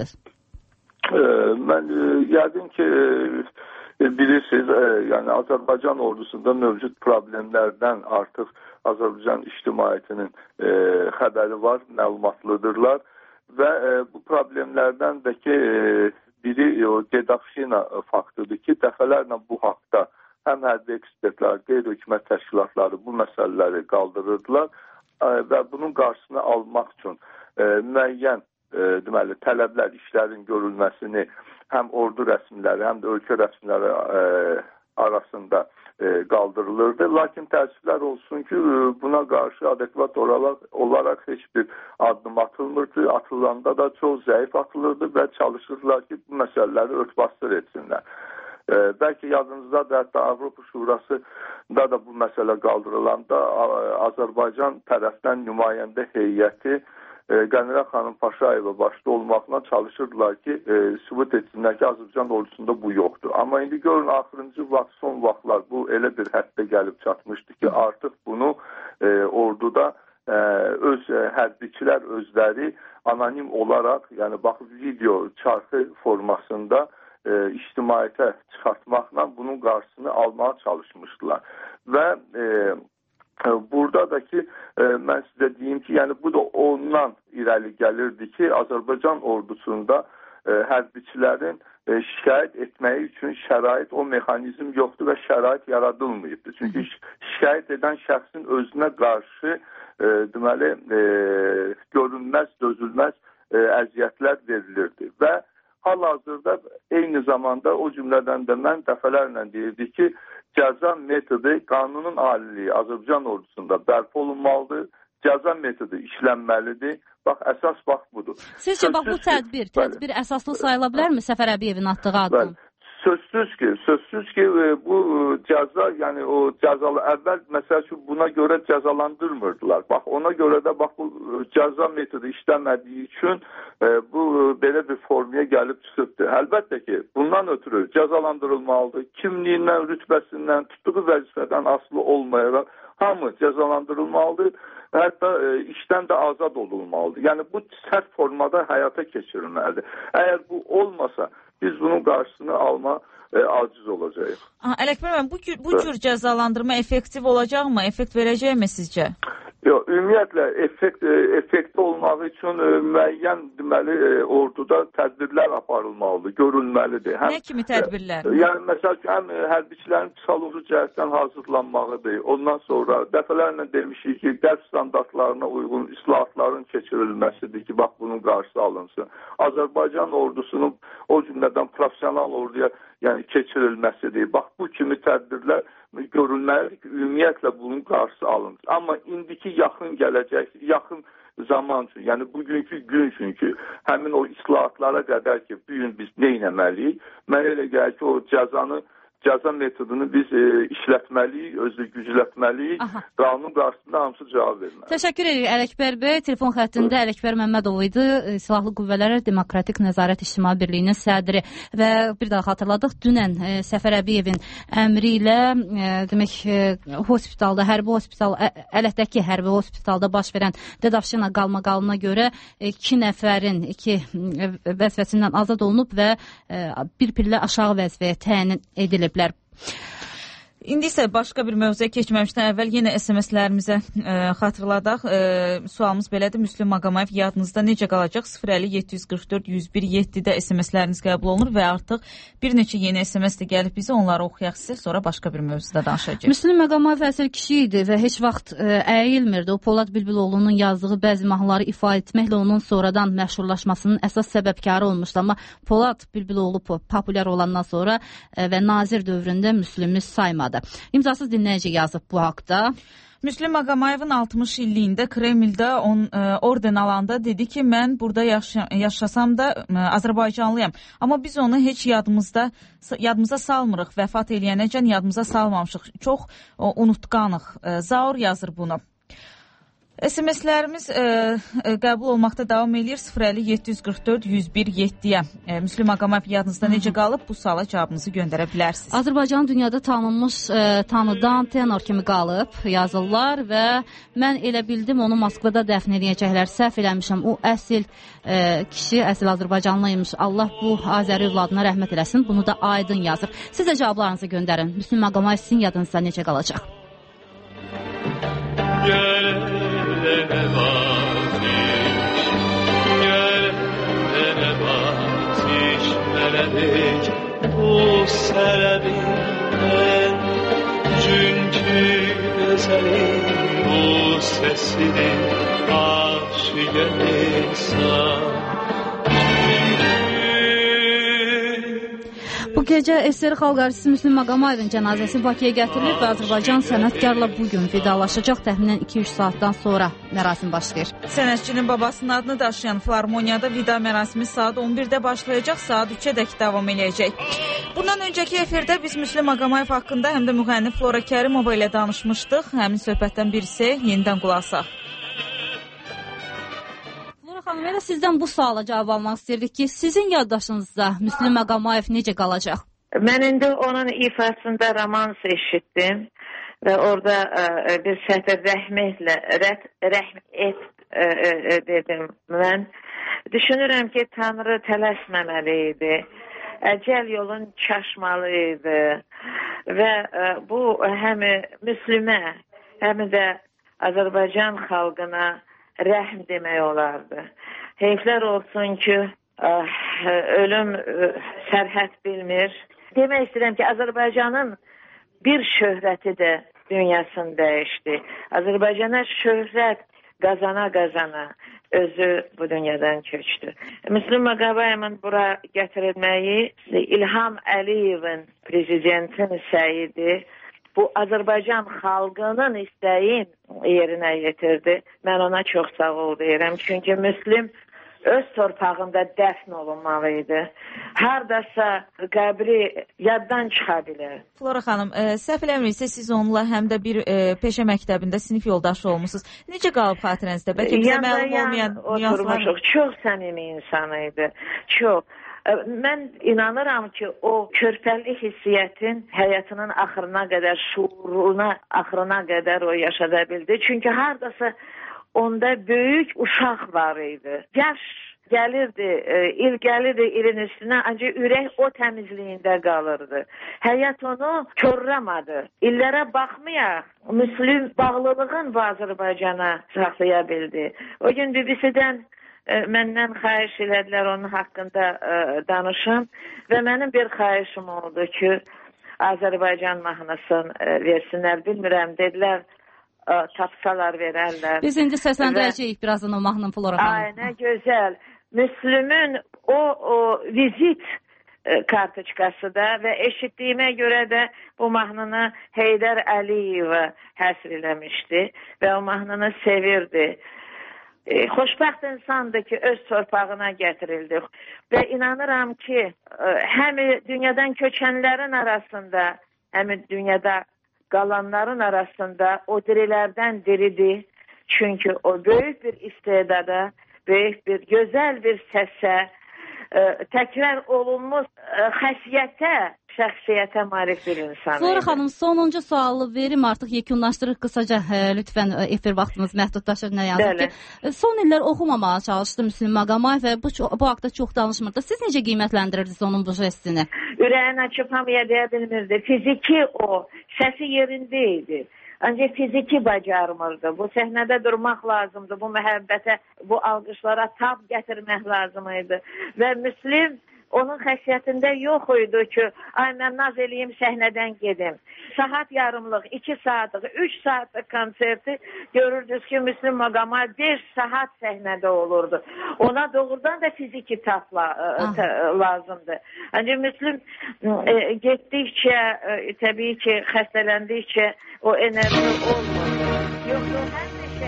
E, mən e, yəqin ki, e, bilirsiniz, e, yəni Azərbaycan ordusunda mövcud problemlərdən artıq Azərbaycan ictimaiyyətinin e, xəbəri var, məlumatlıdırlar və e, bu problemlərdən də ki, e, biri o Dedavşina faktıdır ki, dəfələrlə bu haqda həm hərbi ekspertlər, qeyri-hökumət təşkilatları bu məsələləri qaldırırdılar e, və bunun qarşısını almaq üçün e, müəyyən e, deməli, tələblər, işlərin görülməsini həm ordu rəsmiləri, həm də ölkə rəsmiləri e, arasında e, qaldırılırdı. Lakin təəssüflər olsun ki, buna qarşı adekvat olaraq, olaraq heç bir addım atılmırdı. Atılanda da çox zəif atılırdı və çalışırdılar ki, bu məsələləri örtbasdır etsinlər. E, bəlkə yadınızdadır, hətta Avropa Şurası da da bu məsələ qaldırılanda Azərbaycan tərəfdən nümayəndə heyəti e, Qənirə xanım Paşayeva başda olmaqla çalışırdılar ki, e, sübut etsinlər ki, Azərbaycan ordusunda bu yoxdur. Amma indi görün, axırıncı vaxt, son vaxtlar bu elə bir həddə gəlib çatmışdı ki, artıq bunu e, orduda e, öz e, hərbiçilər özləri anonim olaraq, yəni baxıb video çarxı formasında e, ictimaiyyətə çıxartmaqla bunun qarşısını almağa çalışmışdılar. Və e, burada da ki, e, mən sizə deyim ki, yəni bu da ondan irəli gəlirdi ki, Azərbaycan ordusunda e, hərbiçilərin e, şikayət etməyi üçün şərait, o mexanizm yoxdur və şərait yaradılmayıbdır. Çünki şikayət edən şəxsin özünə qarşı e, deməli, e, görünməz, dözülməz e, əziyyətlər verilirdi. Və hal-hazırda eyni zamanda o cümlədən də mən dəfələrlə deyirdi ki, cəza metodu, qanunun aliliyi Azərbaycan ordusunda bərpa olunmalıdır, cəza metodu işlənməlidir. Bax, əsas bax budur. Sizcə, bax, bu tədbir, tədbir əsaslı sayıla bilərmi Səfər Əbiyevin atdığı addım? Sözsüz ki, sözsüz ki, bu cəza, yəni o cəzalı əvvəl məsəl üçün buna görə cəzalandırmırdılar. Bax, ona görə də bax bu cəza metodu işləmədiyi üçün e, bu belə bir formaya gəlib çıxıbdır. Əlbəttə ki, bundan ötürü cəzalandırılmalıdır. Kimliyindən, rütbəsindən, tutduğu vəzifədən asılı olmayaraq hamı cəzalandırılmalıdır. Hətta e, işdən də azad olunmalıdır. Yəni bu sərt formada həyata keçirilməlidir. Əgər bu olmasa, biz bunun qarşısını alma e, aciz olacağıq. Ələkbər müəllim, bu, bu cür cəzalandırma effektiv olacaqmı? Effekt verəcəkmi sizcə? Yox, ümumiyyətlə effekt, effekti olmaq üçün e, müəyyən deməli e, orduda tədbirlər aparılmalıdır, görülməlidir. Həm, nə kimi tədbirlər? E, yəni məsəl üçün həm hərbçilərin psixoloji cəhətdən hazırlanmağıdır. Ondan sonra dəfələrlə demişik ki, dərs standartlarına uyğun islahatların keçirilməsidir ki, bax bunun qarşısı alınsın. Azərbaycan ordusunun o cümlədən professional orduya yəni keçirilməsidir. Bax bu kimi tədbirlər görülməlidir ki, ümumiyyətlə bunun qarşısı alınır. Amma indiki yaxın gələcək, yaxın zaman üçün, yəni bugünkü gün üçün ki, həmin o islahatlara qədər ki, bu gün biz nə etməliyik? Mən elə gəlir ki, o cəzanı cəza metodunu biz e, işlətməliyik, özü güclətməliyik. Qanun qarşısında hamısı cavab verməli. Təşəkkür edirik Ələkbər bəy. Telefon xəttində Ələkbər Məmmədov idi. Silahlı Qüvvələr Demokratik Nəzarət İctimai Birliyinin sədri və bir daha xatırladıq, dünən e, Səfər Əbiyevin əmri ilə e, demək e, hospitalda, hərbi hospital, Ələtdəki hərbi hospitalda baş verən Dədafşina qalmaqalına görə iki nəfərin iki vəzifəsindən azad olunub və e, bir pillə aşağı vəzifəyə təyin edilib. İndi isə başqa bir mövzuya keçməmişdən əvvəl yenə S M S-lərimizə e, xatırladaq. E, sualımız belədir. Müslüm Maqamayev yadınızda necə qalacaq? sıfır əlli yeddi yüz qırx dörd yüz bir yeddidə S M S-ləriniz qəbul olunur və artıq bir neçə yeni S M S də gəlib bizə. Onları oxuyaq sizə, sonra başqa bir mövzuda danışacağıq. Müslüm Maqamayev əsl kişi idi və heç vaxt e, əyilmirdi. O Polad Bülbüloğlu'nun yazdığı bəzi mahnıları ifa etməklə onun sonradan məşhurlaşmasının əsas səbəbkarı olmuşdu. Amma Polad Bülbüloğlu populyar olandan sonra e, və Nazir dövründə Müslümü saymadı. İmzasız dinləyici yazıb bu haqda. Müslüm Maqamayevin altmış illiyində Kremldə on, e, orden alanda dedi ki, mən burada yaşa yaşasam da e, Azərbaycanlıyam. Amma biz onu heç yadımızda yadımıza salmırıq. Vəfat eləyənəcən yadımıza salmamışıq. Çox o, unutqanıq. E, Zaur yazır bunu. S M S-lərimiz e, e, qəbul olmaqda davam edir. sıfır əlli yeddi yüz qırx dörd yüz bir yeddiyə. E, Müslüm Maqamayev yadınızda necə qalıb? Bu suala cavabınızı göndərə bilərsiniz. Azərbaycan dünyada tanınmış, e, tanıdan tenor kimi qalıb yazırlar və mən elə bildim onu Moskvada dəfn edəcəklər. Səhv eləmişəm. O əsl e, kişi, əsl Azərbaycanlıymış. Allah bu Azəri övladına rəhmət eləsin. Bunu da aydın yazır. Siz də cavablarınızı göndərin. Müslüm Maqamayev sizin yadınızda necə qalacaq? Gelene batiş, gelene batiş, meledik bu serebinden. Çünkü güzelim bu sesini aşık insan. Bu Gecə S S R xalq artisti Müslüm Maqamayevin cənazəsi Bakıya gətirilib və Azərbaycan sənətkarla bugün vidalaşacaq. Təxminən iki üç saatdan sonra mərasim başlayır. Sənətçinin babasının adını daşıyan Filarmoniyada vida mərasimi saat on birdə başlayacaq, saat üçədək davam eləyəcək. Bundan öncəki efirdə biz Müslüm Maqamayev haqqında həm də müğənni Flora Kərimova ilə danışmışdıq. Həmin söhbətdən birisi yenidən qulaq asaq. Xanım, elə sizdən bu suala cavab almaq istəyirdik ki, sizin yaddaşınızda Müslüm Maqamayev necə qalacaq? Mən indi onun ifasında romans eşitdim və orada ə, bir səhvə rəhmətlə, rəh, rəhm et ə, ə, dedim. Mən düşünürəm ki, Tanrı tələsməməli idi, əcəl yolun çaşmalı idi və ə, bu həm Müslümə, həm də Azərbaycan xalqına rəhm demək olardı. Heyflər olsun ki, ah, ölüm sərhəd bilmir. Demək istəyirəm ki, Azərbaycanın bir şöhrəti də dünyasını dəyişdi. Azərbaycana şöhrət qazana-qazana özü bu dünyadan köçdü. Müslüm Maqamayevin bura gətirilməyi İlham Əliyevin prezidentin səyidir. Bu Azərbaycan xalqının istəyin yerinə yetirdi. Mən ona çox sağ ol deyirəm. Çünki Müslüm öz torpağında dəfn olunmalı idi. Hardasa qəbri yaddan çıxa bilər. Flora xanım, e, səhv eləmirsə siz onunla həm də bir e, peşə məktəbində sinif yoldaşı olmusunuz. Necə qalıb xatirənizdə? Bəlkə bizə məlum olmayan nüanslar. Çox səmimi insan idi. Çox. Mən inanıram ki, o körpəli hissiyyətin həyatının axırına qədər, şuuruna axırına qədər o yaşada bildi. Çünki hardasa onda böyük uşaq var idi. Yaş gəlirdi, il gəlirdi ilin üstünə, ancaq ürək o təmizliyində qalırdı. Həyat onu körrəmədi. İllərə baxmayaq, Müslüm bağlılığın bu Azərbaycana saxlaya bildi. O gün B B C-dən məndən xahiş elədilər onun haqqında ə, danışım və mənim bir xahişim oldu ki, Azərbaycan mahnısını ə, versinlər. Bilmirəm, dedilər, ə, tapsalar verərlər. Biz indi səsləndirəcəyik və... birazdan o mahnının Flora xanım. Ay, nə gözəl. Müslümün o, o vizit ə, kartoçkası da və eşitdiyimə görə də bu mahnını Heydər Əliyeva həsr eləmişdi və o mahnını sevirdi. E, xoşbəxt insandır ki, öz torpağına gətirildi və inanıram ki, e, həm dünyadan köçənlərin arasında, həm dünyada qalanların arasında o dirilərdən diridir. Çünki o böyük bir istedada, böyük bir, gözəl bir səsə, e, təkrar olunmuş e, xəsiyyətə, şəxsiyyətə malik bir insan. Flora xanım, sonuncu sualı verim, artıq yekunlaşdırıq qısaca, ə, lütfən efir vaxtımız məhdudlaşır, nə yazıq ki. Son illər oxumamağa çalışdı Müslüm Maqamayev və bu, bu haqda çox danışmırdı. Siz necə qiymətləndirirdiniz onun bu jestini? Ürəyin açıb hamıya deyə bilmirdi. Fiziki o, səsi yerində idi. Ancaq fiziki bacarmırdı. Bu səhnədə durmaq lazımdı. Bu məhəbbətə, bu alqışlara tab gətirmək lazım idi. Və Müslüm onun xəsiyyətində yox idi ki, ay mən naz eləyim, səhnədən gedim. Saat yarımlıq, iki saatlıq, üç saatlıq konserti görürdünüz ki, Müslüm Maqamayev beş saat səhnədə olurdu. Ona doğrudan da fiziki tapla ah. lazımdır. Ancaq Müslüm e, getdikcə, e, təbii ki, xəstələndikcə o enerji olmurdu. Yoxsa həmişə...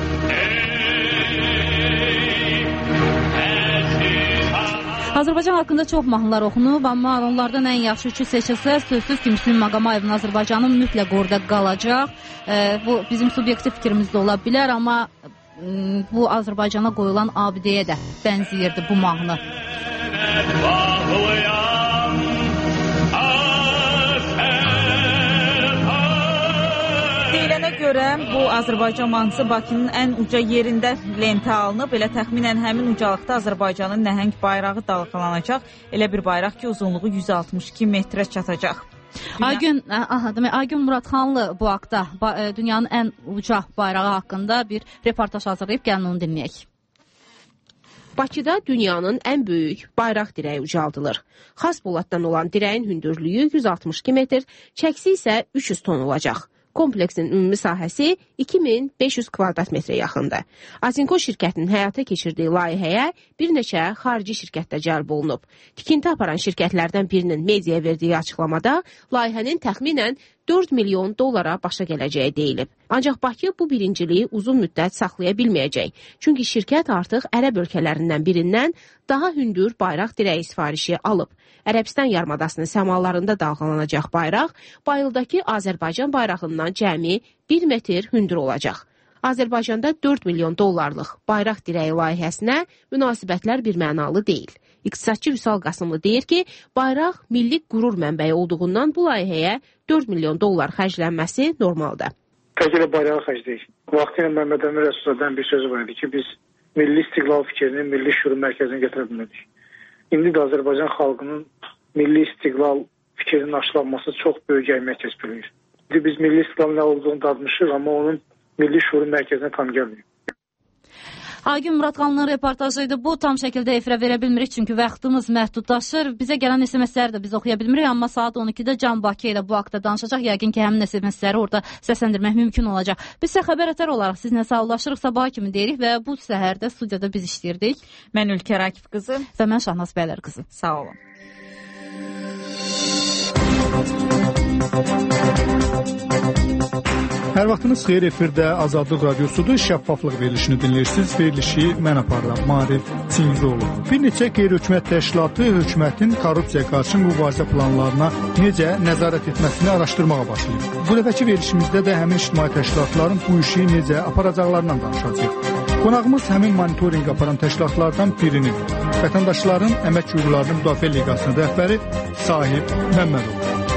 Azərbaycan haqqında çox mahnılar oxunub, amma onlardan ən yaxşı üçü seçilsə, sözsüz ki, Müslüm Maqamayevin Azərbaycanın mütləq orada qalacaq. E, bu bizim subyektiv fikrimiz də ola bilər, amma m, bu Azərbaycana qoyulan abidəyə də bənzəyirdi bu mahnı. Deyilənə görə bu Azərbaycan mahnısı Bakının ən uca yerində lentə alınıb. Elə təxminən həmin ucalıqda Azərbaycanın nəhəng bayrağı dalğalanacaq. Elə bir bayraq ki, uzunluğu yüz altmış iki metrə çatacaq. Dünya... Aygün, aha, demək, Aygün Muradxanlı bu haqda dünyanın ən uca bayrağı haqqında bir reportaj hazırlayıb, gəlin onu dinləyək. Bakıda dünyanın ən böyük bayraq dirəyi ucaldılır. Xas poladdan olan dirəyin hündürlüyü yüz altmış iki metr, çəksi isə üç yüz ton olacaq. Kompleksin ümumi sahəsi iki min beş yüz kvadrat metrə yaxındır. Asinko şirkətinin həyata keçirdiyi layihəyə bir neçə xarici şirkət də cəlb olunub. Tikinti aparan şirkətlərdən birinin mediaya verdiyi açıqlamada layihənin təxminən dörd milyon dollara başa gələcəyi deyilib. Ancaq Bakı bu birinciliyi uzun müddət saxlaya bilməyəcək. Çünki şirkət artıq ərəb ölkələrindən birindən daha hündür bayraq dirəyi sifarişi alıb. Ərəbistan yarımadasının səmalarında dalğalanacaq bayraq Bayıldakı Azərbaycan bayrağından cəmi bir metr hündür olacaq. Azərbaycanda dörd milyon dollarlıq bayraq dirəyi layihəsinə münasibətlər bir mənalı deyil. İqtisadçı Vüsal Qasımlı deyir ki, bayraq milli qürur mənbəyi olduğundan bu layihəyə dörd milyon dollar xərclənməsi normaldır. Tək elə bayrağı xərcləyik. Vaxtilə Məhəmməd Əmin Rəsulzadən bir sözü var idi ki, biz milli istiqlal fikrini milli şuur mərkəzinə gətirə bilmədik. İndi də Azərbaycan xalqının milli istiqlal fikrinin aşılanması çox böyük əmək kəsb edir. İndi biz milli istiqlalın nə olduğunu dadmışıq, amma onun milli şuur mərkəzinə tam gəlmir. Agün Muradxanlının reportajıydı. Bu tam şəkildə efirə verə bilmirik, çünki vaxtımız məhdudlaşır. Bizə gələn S M S-ləri də biz oxuya bilmirik, amma saat on ikidə Can Bakı ilə bu haqda danışacaq. Yəqin ki, həmin S M S-ləri orada səsləndirmək mümkün olacaq. Biz isə xəbər ətər olaraq sizinlə sağollaşırıq, sabaha kimi deyirik və bu səhərdə studiyada biz işləyirdik. Mən Ülkər Akif qızı və mən Şahnaz Bəylər qızı. Sağ olun. Hər vaxtınız xeyir, efirdə Azadlıq Radiosudur. Şəffaflıq verilişini dinləyirsiniz. Verilişi mən aparıram, Marif Çingizoğlu. Bir neçə qeyri-hökumət təşkilatı hökumətin korrupsiyaya qarşı mübarizə planlarına necə nəzarət etməsini araşdırmağa başlayıb. Bu dəfəki verilişimizdə də həmin ictimai təşkilatların bu işi necə aparacaqlarından danışacağıq. Qonağımız həmin monitorinq aparan təşkilatlardan birinin, Vətəndaşların Əmək Hüquqlarının Müdafiə Liqasının rəhbəri Sahib Məmmədov.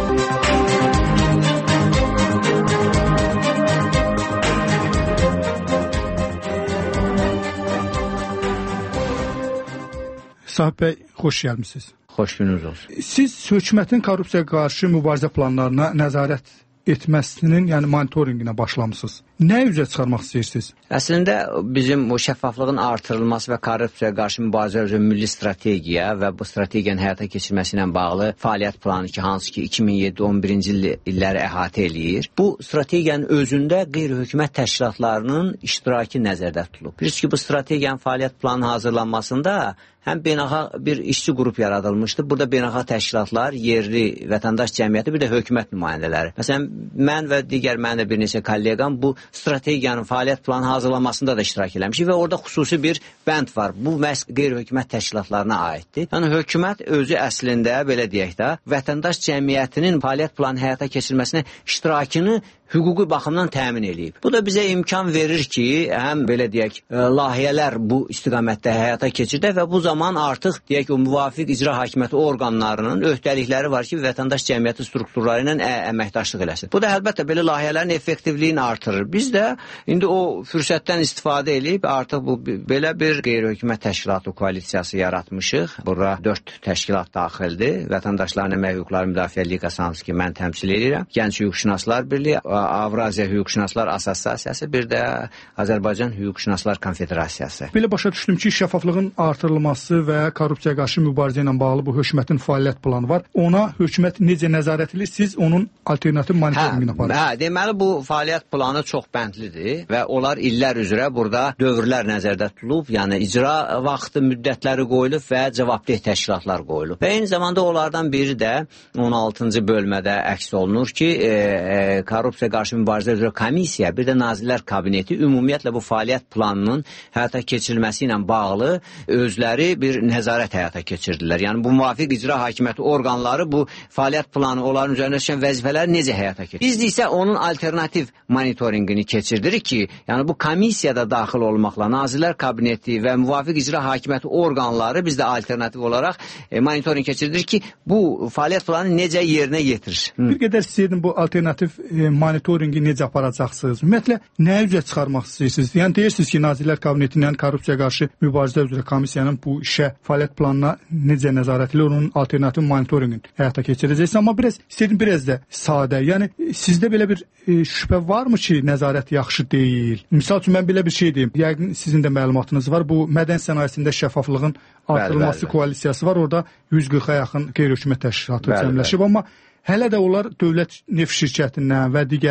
Sahib bəy, xoş gəlmisiniz. Xoş gününüz olsun. Siz hökumətin korrupsiyaya qarşı mübarizə planlarına nəzarət etməsinin, yəni monitorinqinə başlamısınız. Nə üzrə çıxarmaq istəyirsiniz? Əslində bizim bu şəffaflığın artırılması və korrupsiyaya qarşı mübarizə üzrə milli strategiya və bu strategiyanın həyata keçirilməsi ilə bağlı fəaliyyət planı ki, hansı ki iki min yeddi on birinci illəri əhatə eləyir. Bu strategiyanın özündə qeyri-hökumət təşkilatlarının iştirakı nəzərdə tutulub. Bilirsiniz ki, bu strategiyanın fəaliyyət planı hazırlanmasında həm beynəlxalq bir işçi qrup yaradılmışdı. Burada beynəlxalq təşkilatlar, yerli vətəndaş cəmiyyəti, bir də hökumət nümayəndələri. Məsələn, mən və digər mənim də bir neçə kolleqam bu strategiyanın fəaliyyət planı hazırlanmasında da iştirak eləmişik və orada xüsusi bir bənd var. Bu məhz qeyri-hökumət təşkilatlarına aiddir. Yəni hökumət özü əslində, belə deyək də, vətəndaş cəmiyyətinin fəaliyyət planı həyata keçirilməsinə iştirakını hüquqi baxımdan təmin eləyib. Bu da bizə imkan verir ki, həm belə deyək, layihələr bu istiqamətdə həyata keçirdək və bu zaman artıq deyək o müvafiq icra hakimiyyəti orqanlarının öhdəlikləri var ki, vətəndaş cəmiyyəti strukturları ilə əməkdaşlıq eləsin. Bu da əlbəttə belə layihələrin effektivliyini artırır. Biz də indi o fürsətdən istifadə edib artıq bu belə bir qeyri-hökumət təşkilatı koalisiyası yaratmışıq. Bura dörd təşkilat daxildir. Vətəndaşların Əmək Hüquqları Müdafiə Liqası, hansı ki mən təmsil edirəm. Gənc Hüquqşünaslar Birliyi, Avraziya Hüquqşünaslar Assosiasiyası, bir də Azərbaycan Hüquqşünaslar Konfederasiyası. Belə başa düşdüm ki, şəffaflığın artırılması və korrupsiyaya qarşı mübarizə ilə bağlı bu hökumətin fəaliyyət planı var. Ona hökumət necə nəzarət edir? Siz onun alternativ monitorinqini aparırsınız. Hə, deməli bu fəaliyyət planı çox bəndlidir və onlar illər üzrə burada dövrlər nəzərdə tutulub, yəni icra vaxtı müddətləri qoyulub və cavabdeh təşkilatlar qoyulub. Və eyni zamanda onlardan biri də on altıncı bölmədə əks olunur ki, e, e, korrupsiya qarşı mübarizə üzrə komissiya, bir də Nazirlər Kabineti ümumiyyətlə bu fəaliyyət planının həyata keçirilməsi ilə bağlı özləri bir nəzarət həyata keçirdilər. Yəni bu müvafiq icra hakimiyyəti orqanları bu fəaliyyət planı, onların üzərində düşən vəzifələri necə həyata keçirir? Biz isə onun alternativ monitorinqini keçirdirik ki, yəni bu komissiyada daxil olmaqla Nazirlər Kabineti və müvafiq icra hakimiyyəti orqanları biz də alternativ olaraq e, monitorinq keçirdirik ki, bu fəaliyyət planı necə yerinə yetirir? Hı. Bir qədər istəyirdim bu alternativ e, monitorinqi necə aparacaqsınız? Ümumiyyətlə, nə üzrə çıxarmaq istəyirsiniz? Yəni, deyirsiniz ki, Nazirlər Kabinetindən korrupsiya qarşı mübarizə üzrə komissiyanın bu işə, fəaliyyət planına necə nəzarət ilə onun alternativ monitorinqini həyata keçirəcəksiniz. Amma biraz, istəyirdim biraz da sadə. Yəni, sizdə belə bir e, şübhə varmı ki, nəzarət yaxşı deyil? Misal üçün, mən belə bir şey deyim. Yəqin sizin də məlumatınız var. Bu mədən sənayesində şəffaflığın artırılması bəli, bəli. koalisiyası var. Orada yüz qırxa yaxın qeyri-hökumət təşkilatı cəmləşib. Amma hələ də onlar dövlət neft şirkətindən və digər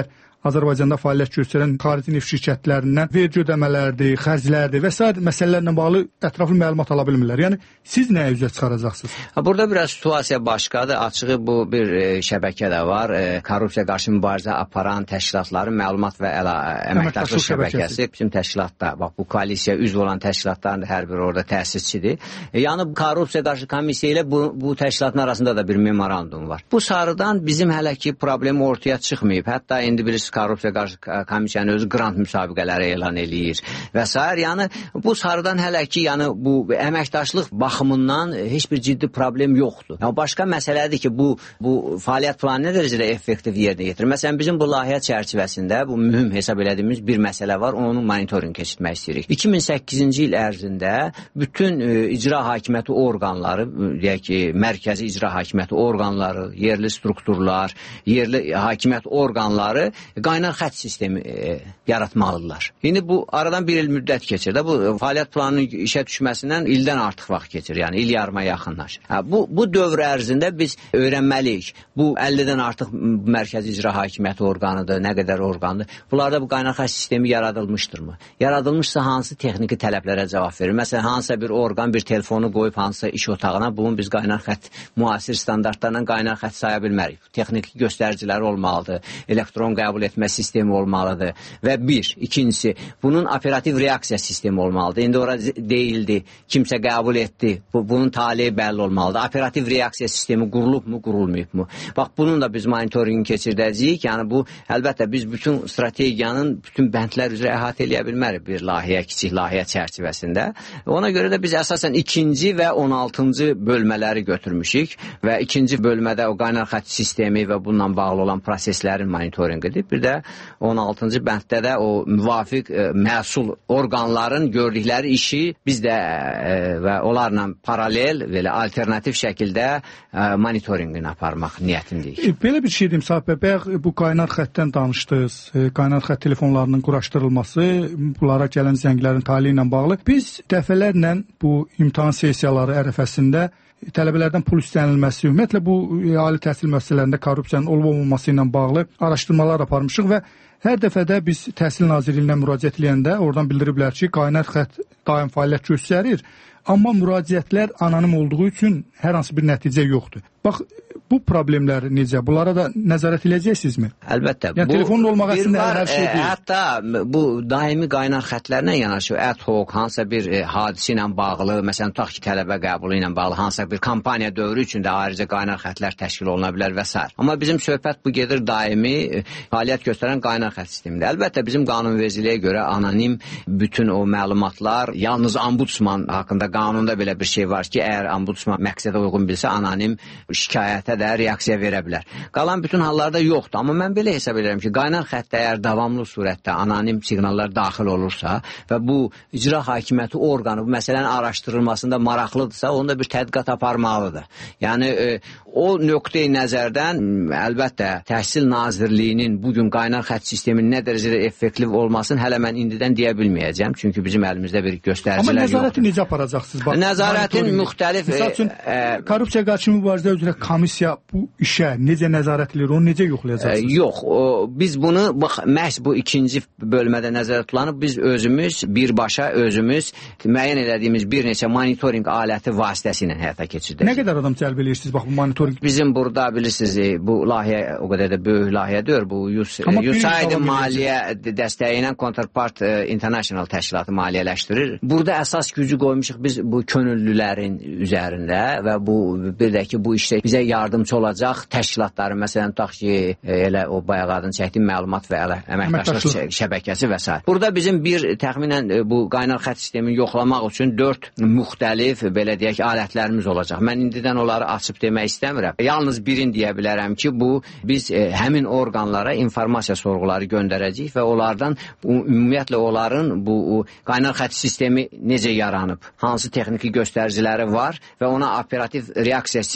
Azərbaycanda fəaliyyət göstərən xarici neft şirkətlərindən vergi ödəmələrdir, xərclərdir və sair məsələlərlə bağlı ətraflı məlumat ala bilmirlər. Yəni siz nəyə üzə çıxaracaqsınız? Burada biraz situasiya başqadır. Açığı bu bir e, şəbəkə də var. E, korrupsiya qarşı mübarizə aparan təşkilatların məlumat və əla, əməkdaşlıq şəbəkəsi. Bizim təşkilatda, bax bu koalisiya üzv olan təşkilatların hər biri orada təsisçidir. E, yəni korrupsiya qarşı komissiya ilə bu, bu təşkilatın arasında da bir memorandum var. Bu sarıdan bizim hələ ki problem ortaya çıxmayıb. Hətta indi bilirsiniz korrupsiya qarşı komissiyanın özü grant müsabiqələri elan eləyir və s. Yəni bu sarıdan hələ ki, yəni bu əməkdaşlıq baxımından heç bir ciddi problem yoxdur. Yəni başqa məsələdir ki, bu bu fəaliyyət planı nə dərəcədə effektiv yerinə yetirir. Məsələn, bizim bu layihə çərçivəsində bu mühüm hesab elədiyimiz bir məsələ var, onun monitorinq keçirmək istəyirik. iki min səkkizinci il ərzində bütün e, icra hakimiyyəti orqanları, deyək ki, mərkəzi icra hakimiyyəti orqanları, yerli strukturlar, yerli hakimiyyət orqanları qaynar xətt sistemi e, yaratmalıdırlar. İndi bu aradan bir il müddət keçir də, bu fəaliyyət planının işə düşməsindən ildən artıq vaxt keçir, yəni il yarıma yaxınlaşır. Hə, bu, bu dövr ərzində biz öyrənməliyik. Bu əllidən artıq mərkəzi icra hakimiyyəti orqanıdır, nə qədər orqandır. Bunlarda bu qaynar xətt sistemi yaradılmışdırmı? Yaradılmışsa hansı texniki tələblərə cavab verir? Məsələn, hansısa bir orqan bir telefonu qoyub hansısa iş otağına, bunun biz qaynar xətt müasir standartlarla qaynar xətt saya bilmərik. Texniki göstəriciləri olmalıdır, elektron qəbul etmə sistemi olmalıdır və bir, ikincisi, bunun operativ reaksiya sistemi olmalıdır. İndi orada deyildi, kimsə qəbul etdi, bu, bunun talihi bəlli olmalıdır. Operativ reaksiya sistemi qurulub mu, qurulmayıb mu? Bax, bunun da biz monitorinqini keçirdəcəyik. Yəni bu, əlbəttə, biz bütün strategiyanın bütün bəndlər üzrə əhatə eləyə bilmərik bir layihə, kiçik layihə çərçivəsində. Ona görə də biz əsasən ikinci və on altıncı bölmələri götürmüşük və ikinci bölmədə o qaynar xətt sistemi və bununla bağlı olan proseslərin monitorinqidir. Bir də on altıncı bənddə də o müvafiq e, məsul orqanların gördükləri işi biz də e, və onlarla paralel, belə alternativ şəkildə e, monitorinqini aparmaq niyyətindəyik. E, belə bir şey deyim, Sahib bəy, bu qaynar xəttdən danışdınız, e, qaynar xətt telefonlarının quraşdırılması, bunlara gələn zənglərin taliyi ilə bağlı. Biz dəfələrlə bu imtahan sessiyaları ərəfəsində tələbələrdən pul istənilməsi, ümumiyyətlə bu ali təhsil müəssisələrində korrupsiyanın olub-olmaması ilə bağlı araşdırmalar aparmışıq və hər dəfədə biz Təhsil Nazirliyinə müraciət edəndə oradan bildiriblər ki, qaynar xətt daim fəaliyyət göstərir, amma müraciətlər anonim olduğu üçün hər hansı bir nəticə yoxdur. Bax, bu problemləri necə? Bunlara da nəzarət edəcəksinizmi? Əlbəttə. Yəni, bu, telefonun olmaq əslində hər şey deyil. Hətta bu daimi qaynar xətlərlə yanaşı, ad hoc, hansısa bir e, hadisə ilə bağlı, məsələn, tutaq ki, tələbə qəbulu ilə bağlı, hansısa bir kampaniya dövrü üçün də ayrıca qaynar xətlər təşkil oluna bilər və s. Amma bizim söhbət bu gedir daimi e, fəaliyyət göstərən qaynar xətt sistemində. Əlbəttə, bizim qanunvericiliyə görə anonim bütün o məlumatlar, yalnız ombudsman haqqında qanunda belə bir şey var ki, əgər ombudsman məqsədə uyğun bilsə, anonim şikayətə də reaksiya verə bilər. Qalan bütün hallarda yoxdur. Amma mən belə hesab edirəm ki, qaynar xəttə əgər davamlı surətdə anonim siqnallar daxil olursa və bu icra hakimiyyəti orqanı bu məsələnin araşdırılmasında maraqlıdırsa, onda bir tədqiqat aparmalıdır. Yəni, e, o nöqteyi nəzərdən əlbəttə Təhsil Nazirliyinin bugün qaynar xətt sisteminin nə dərəcədə effektiv olmasını hələ mən indidən deyə bilməyəcəm. Çünki bizim əlimizdə bir göstəricilər yoxdur. Amma nəzarəti necə aparacaqsınız? Bax, nəzarətin müxtəlif... Misal üçün, e, korrupsiya qarşı mübarizə üzrə komissiya bu işə necə nəzarət edir, onu necə yoxlayacaqsınız? E, yox, o, biz bunu bax, məhz bu ikinci bölmədə nəzərə tutulanıb, biz özümüz, birbaşa özümüz müəyyən edədiyimiz bir neçə monitorinq aləti vasitəsilə həyata keçirdik. Nə qədər adam cəlb edirsiniz bax bu monitorinq? Bizim burada bilirsiniz, bu layihə o qədər də böyük layihə deyil, bu U S A I D maliyyə dəstəyi ilə Counterpart International təşkilatı maliyyələşdirir. Burada əsas gücü qoymuşuq biz bu könüllülərin üzərində və bu bir də ki, bu işdə bizə yardımcı olacaq təşkilatların, məsələn, tutaq ki, elə o bayaq adını çəkdiyim məlumat və əməkdaşlıq şəbəkəsi və s. Burada bizim bir təxminən bu qaynar xətt sistemini yoxlamaq üçün dörd müxtəlif, belə deyək, alətlərimiz olacaq. Mən indidən onları açıb demək istəmirəm. Yalnız birini deyə bilərəm ki, bu biz e, həmin orqanlara informasiya sorğuları göndərəcəyik və onlardan bu, ümumiyyətlə onların bu o, qaynar xətt sistemi necə yaranıb, hansı texniki göstəriciləri var və ona operativ reaksiya sistemi necə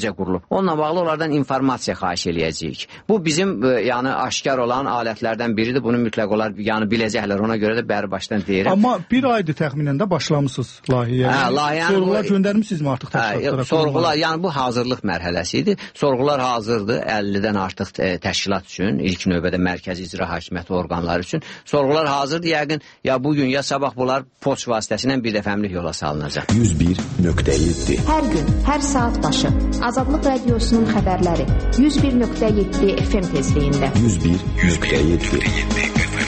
necə qurulub? Onunla bağlı onlardan informasiya xahiş eləyəcəyik. Bu bizim yəni aşkar olan alətlərdən biridir. Bunu mütləq onlar yəni biləcəklər. Ona görə də bəri başdan deyirəm. Amma bir aydır təxminən də başlamısınız layihəyə. Hə, layihəni sorğular göndərmisinizmi artıq təşkilatlara? Hə, sorğular, yəni bu hazırlıq mərhələsi idi. Sorğular hazırdır əllidən artıq təşkilat üçün, ilk növbədə mərkəzi icra hakimiyyəti orqanları üçün. Sorğular hazırdır. Yəqin ya bu gün ya sabah bunlar poçt vasitəsilə bir dəfəmlik yola salınacaq. yüz bir nöqtə yeddi. Hər gün, hər saat başı Azadlıq Radiosunun xəbərləri yüz bir nöqtə yeddi F M tezliyində. yüz bir nöqtə yeddi.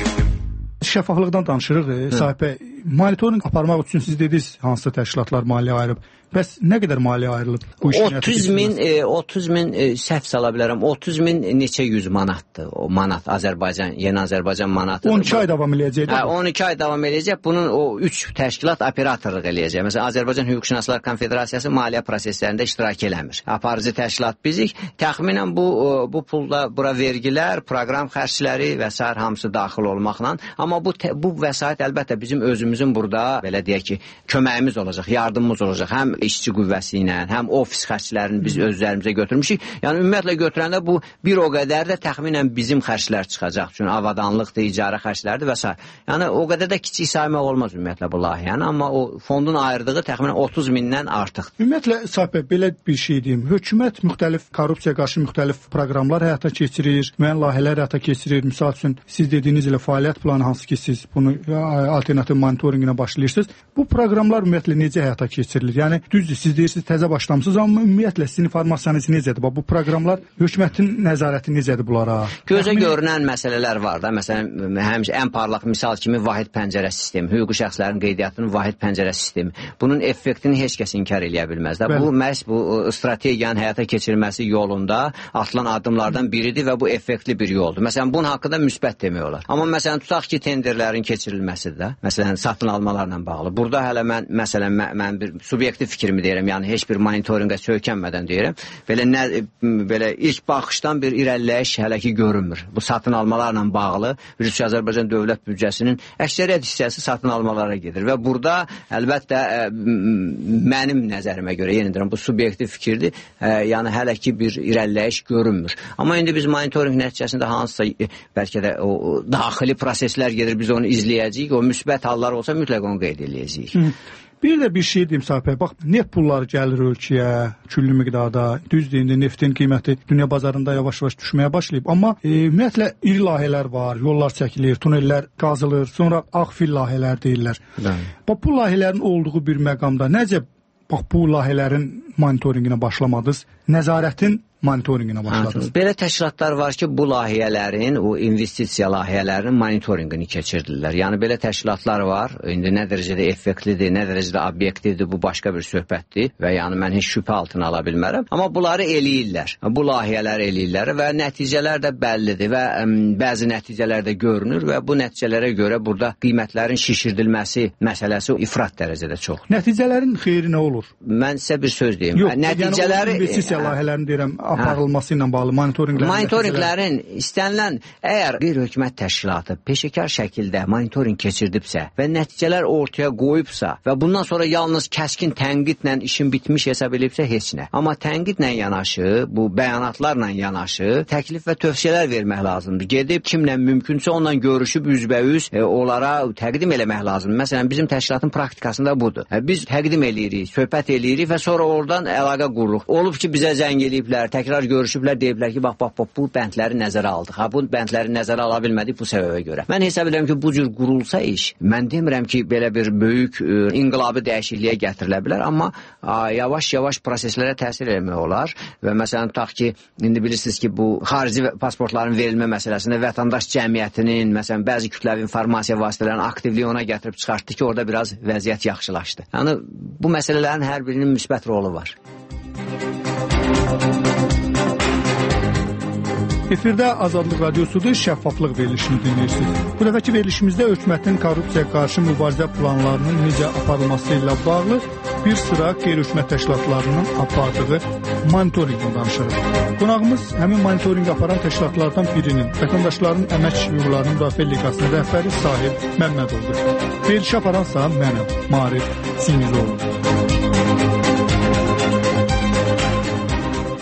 Şəffaflıqdan danışırıq. Sahib bəy, monitorinq aparmaq üçün siz dediniz hansısa təşkilatlar maliyyə ayırıb. Bəs nə qədər maliyyə ayrılıb bu işin otuz min, e, otuz min e, səhv sala bilərəm. otuz min neçə yüz manatdır. O manat Azərbaycan, Yeni Azərbaycan manatı. on iki ay davam eləyəcək. Hə, on iki ay davam eləyəcək. Bunun o üç təşkilat operatorluq eləyəcək. Məsələn, Azərbaycan Hüquqşünaslar Konfederasiyası maliyyə proseslərində iştirak eləmir. Aparıcı təşkilat bizik. Təxminən bu bu pulda bura vergilər, proqram xərcləri və sair hamısı daxil olmaqla, amma bu bu vəsait əlbəttə bizim özümüzün burada belə deyək ki, köməyimiz olacaq, yardımımız olacaq. Həm işçi qüvvəsi ilə, həm ofis xərclərini biz öz üzərimizə götürmüşük. Yəni ümumiyyətlə götürəndə bu bir o qədər də təxminən bizim xərclər çıxacaq. Çünki avadanlıqdır, icarə xərcləridir və s. Yəni o qədər də kiçik saymaq olmaz ümumiyyətlə bu layihəni, amma o fondun ayırdığı təxminən otuz mindən artıqdır. Ümumiyyətlə Sahib, belə bir şey deyim. Hökumət müxtəlif korrupsiyaya qarşı müxtəlif proqramlar həyata keçirir, müəyyən layihələr həyata keçirir. Məsəl üçün siz dediyiniz ilə fəaliyyət planı hansı ki siz bunu alternativ monitorinqinə başlayırsınız. Bu proqramlar ümumiyyətlə necə həyata keçirilir? Yəni düzdür, siz deyirsiniz təzə başlamısınız, amma ümumiyyətlə sizin informasiyanız necədir? Bu proqramlar hökumətin nəzarəti necədir bunlara? Gözə Təxmin... görünən məsələlər var da. Məsələn, həmişə ən parlaq misal kimi vahid pəncərə sistemi, hüquqi şəxslərin qeydiyyatının vahid pəncərə sistemi. Bunun effektini heç kəs inkar eləyə bilməz də. Bu məhz bu strategiyanın həyata keçirilməsi yolunda atılan addımlardan biridir və bu effektli bir yoldur. Məsələn, bunun haqqında müsbət demək olar. Amma məsələn, tutaq ki, tenderlərin keçirilməsidir də. Məsələn, satın almalarla bağlı. Burada hələ mən məsələn mən, mən bir subyektiv fikrimi deyirəm. Yəni heç bir monitorinqə söykənmədən deyirəm. Belə nə belə ilk baxışdan bir irəliləyiş hələ ki görünmür. Bu satın almalarla bağlı Rusiya Azərbaycan dövlət büdcəsinin əksəriyyət hissəsi satın almalara gedir və burada əlbəttə ə, mənim nəzərimə görə, yenə deyirəm, bu subyektiv fikirdir. Ə, yəni hələ ki bir irəliləyiş görünmür. Amma indi biz monitorinq nəticəsində hansısa bəlkə də o daxili proseslər gedir, biz onu izləyəcəyik. O müsbət hallar olsa mütləq onu qeyd edəcəyik. Hı. Bir də bir şey deyim Sahib bəy, bax neft pulları gəlir ölkəyə küllü miqdarda. Düzdür, indi neftin qiyməti dünya bazarında yavaş-yavaş düşməyə başlayıb. Amma e, ümumiyyətlə iri layihələr var, yollar çəkilir, tunellər qazılır, sonra ağfil layihələr deyirlər. Bax bu layihələrin olduğu bir məqamda necə bax bu layihələrin monitorinqinə başlamadınız? Nəzarətin monitorinqinə başladınız. Belə təşkilatlar var ki, bu layihələrin, o investisiya layihələrinin monitorinqini keçirdirlər. Yəni belə təşkilatlar var. İndi nə dərəcədə effektlidir, nə dərəcədə obyektivdir, bu başqa bir söhbətdir və yəni mən heç şübhə altına ala bilmərəm. Amma bunları eləyirlər. Bu layihələri eləyirlər və nəticələr də bəllidir və ə, bəzi nəticələr də görünür və bu nəticələrə görə burada qiymətlərin şişirdilməsi məsələsi ifrat dərəcədə çox. Nəticələrin xeyri nə olur? Mən sizə bir söz deyim. Yox, nəticələri yəni investisiya layihələrini deyirəm, aparılması ilə bağlı monitorinqlərin monitorinqlərin istənilən əgər bir hökumət təşkilatı peşəkar şəkildə monitorinq keçirdibsə və nəticələr ortaya qoyubsa və bundan sonra yalnız kəskin tənqidlə işin bitmiş hesab edibsə heç nə. Amma tənqidlə yanaşı, bu bəyanatlarla yanaşı təklif və tövsiyələr vermək lazımdır. Gedib kimlə mümkünsə onunla görüşüb üzbəüz e, onlara təqdim eləmək lazımdır. Məsələn, bizim təşkilatın praktikasında budur. E, biz təqdim eləyirik, söhbət eləyirik və sonra oradan əlaqə qururuq. Olub ki, bizə zəng eləyiblər, təkrar görüşüblər, deyiblər ki, bax, bax, bax, bu bəndləri nəzərə aldıq. Ha, bu bəndləri nəzərə ala bilmədik bu səbəbə görə. Mən hesab edirəm ki, bu cür qurulsa iş, mən demirəm ki, belə bir böyük ə, inqilabi dəyişikliyə gətirilə bilər, amma yavaş-yavaş proseslərə təsir etmək olar və məsələn, tutaq ki, indi bilirsiniz ki, bu xarici pasportların verilmə məsələsində vətəndaş cəmiyyətinin, məsələn, bəzi kütləvi informasiya vasitələrinin aktivliyi ona gətirib çıxartdı ki, orada biraz vəziyyət yaxşılaşdı. Yəni, bu məsələlərin hər birinin müsbət rolu var. Efirdə Azadlıq Radiosudur, şəffaflıq verilişini dinləyirsiniz. Bu dəfəki verilişimizdə hökumətin korrupsiyaya qarşı mübarizə planlarının necə aparılması ilə bağlı bir sıra qeyri-hökumət təşkilatlarının apardığı monitorinqdən danışırıq. Qonağımız həmin monitorinq aparan təşkilatlardan birinin, vətəndaşların əmək hüquqlarının müdafiə liqasının rəhbəri Sahib Məmmədovdur. Verilişi aparansa mənəm, Maarif Singizoğlu.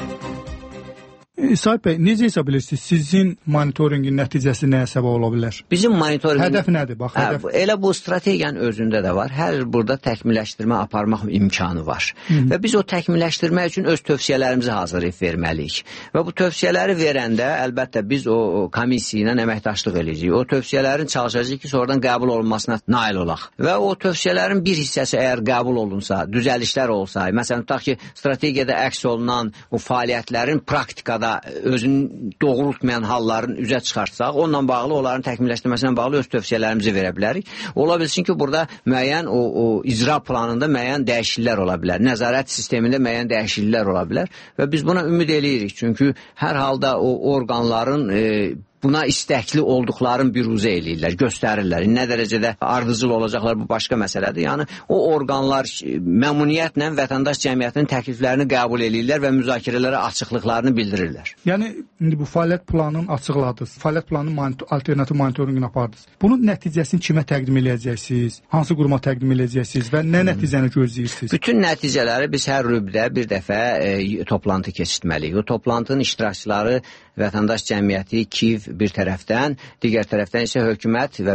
Sahib bəy, necə hesab edirsiniz? Sizin monitorinqin nəticəsi nəyə səbəb ola bilər? Bizim monitorinqin... Hədəf nədir? Bax, hədəf... Hə, elə bu strategiyanın özündə də var. Hər burada təkmilləşdirmə aparmaq imkanı var. Hı -hı. Və biz o təkmilləşdirmək üçün öz tövsiyələrimizi hazırlayıb verməliyik. Və bu tövsiyələri verəndə əlbəttə biz o, o komissiya ilə əməkdaşlıq edəcəyik. O tövsiyələrin çalışacağıq ki, sonradan qəbul olunmasına nail olaq. Və o tövsiyələrin bir hissəsi əgər qəbul olunsa, düzəlişlər olsa, məsələn, tutaq ki, strategiyada əks olunan o fəaliyyətlərin praktikada özünü doğrultmayan halların üzə çıxarsaq, onunla bağlı, onların təkmilləşdirməsinə bağlı öz tövsiyələrimizi verə bilərik. Ola bilsin ki, burada müəyyən o, o icra planında müəyyən dəyişikliklər ola bilər. Nəzarət sistemində müəyyən dəyişikliklər ola bilər və biz buna ümid eləyirik. Çünki hər halda o orqanların e, buna istəkli olduqlarını biruzə eləyirlər, göstərirlər. Nə dərəcədə ardıcıl olacaqlar, bu başqa məsələdir. Yəni, o orqanlar məmnuniyyətlə vətəndaş cəmiyyətinin təkliflərini qəbul eləyirlər və müzakirələrə açıqlıqlarını bildirirlər. Yəni, indi bu fəaliyyət planını açıqladınız, fəaliyyət planının monitor, alternativ monitorinqini apardınız. Bunun nəticəsini kimə təqdim eləyəcəksiniz? Hansı quruma təqdim eləyəcəksiniz və nə nəticəni gözləyirsiniz? Bütün nəticələri biz hər rübdə bir dəfə e, toplantı keçirtməliyik. O toplantının iştirakçıları vətəndaş cəmiyyəti, Kiyev bir tərəfdən, digər tərəfdən isə hökumət və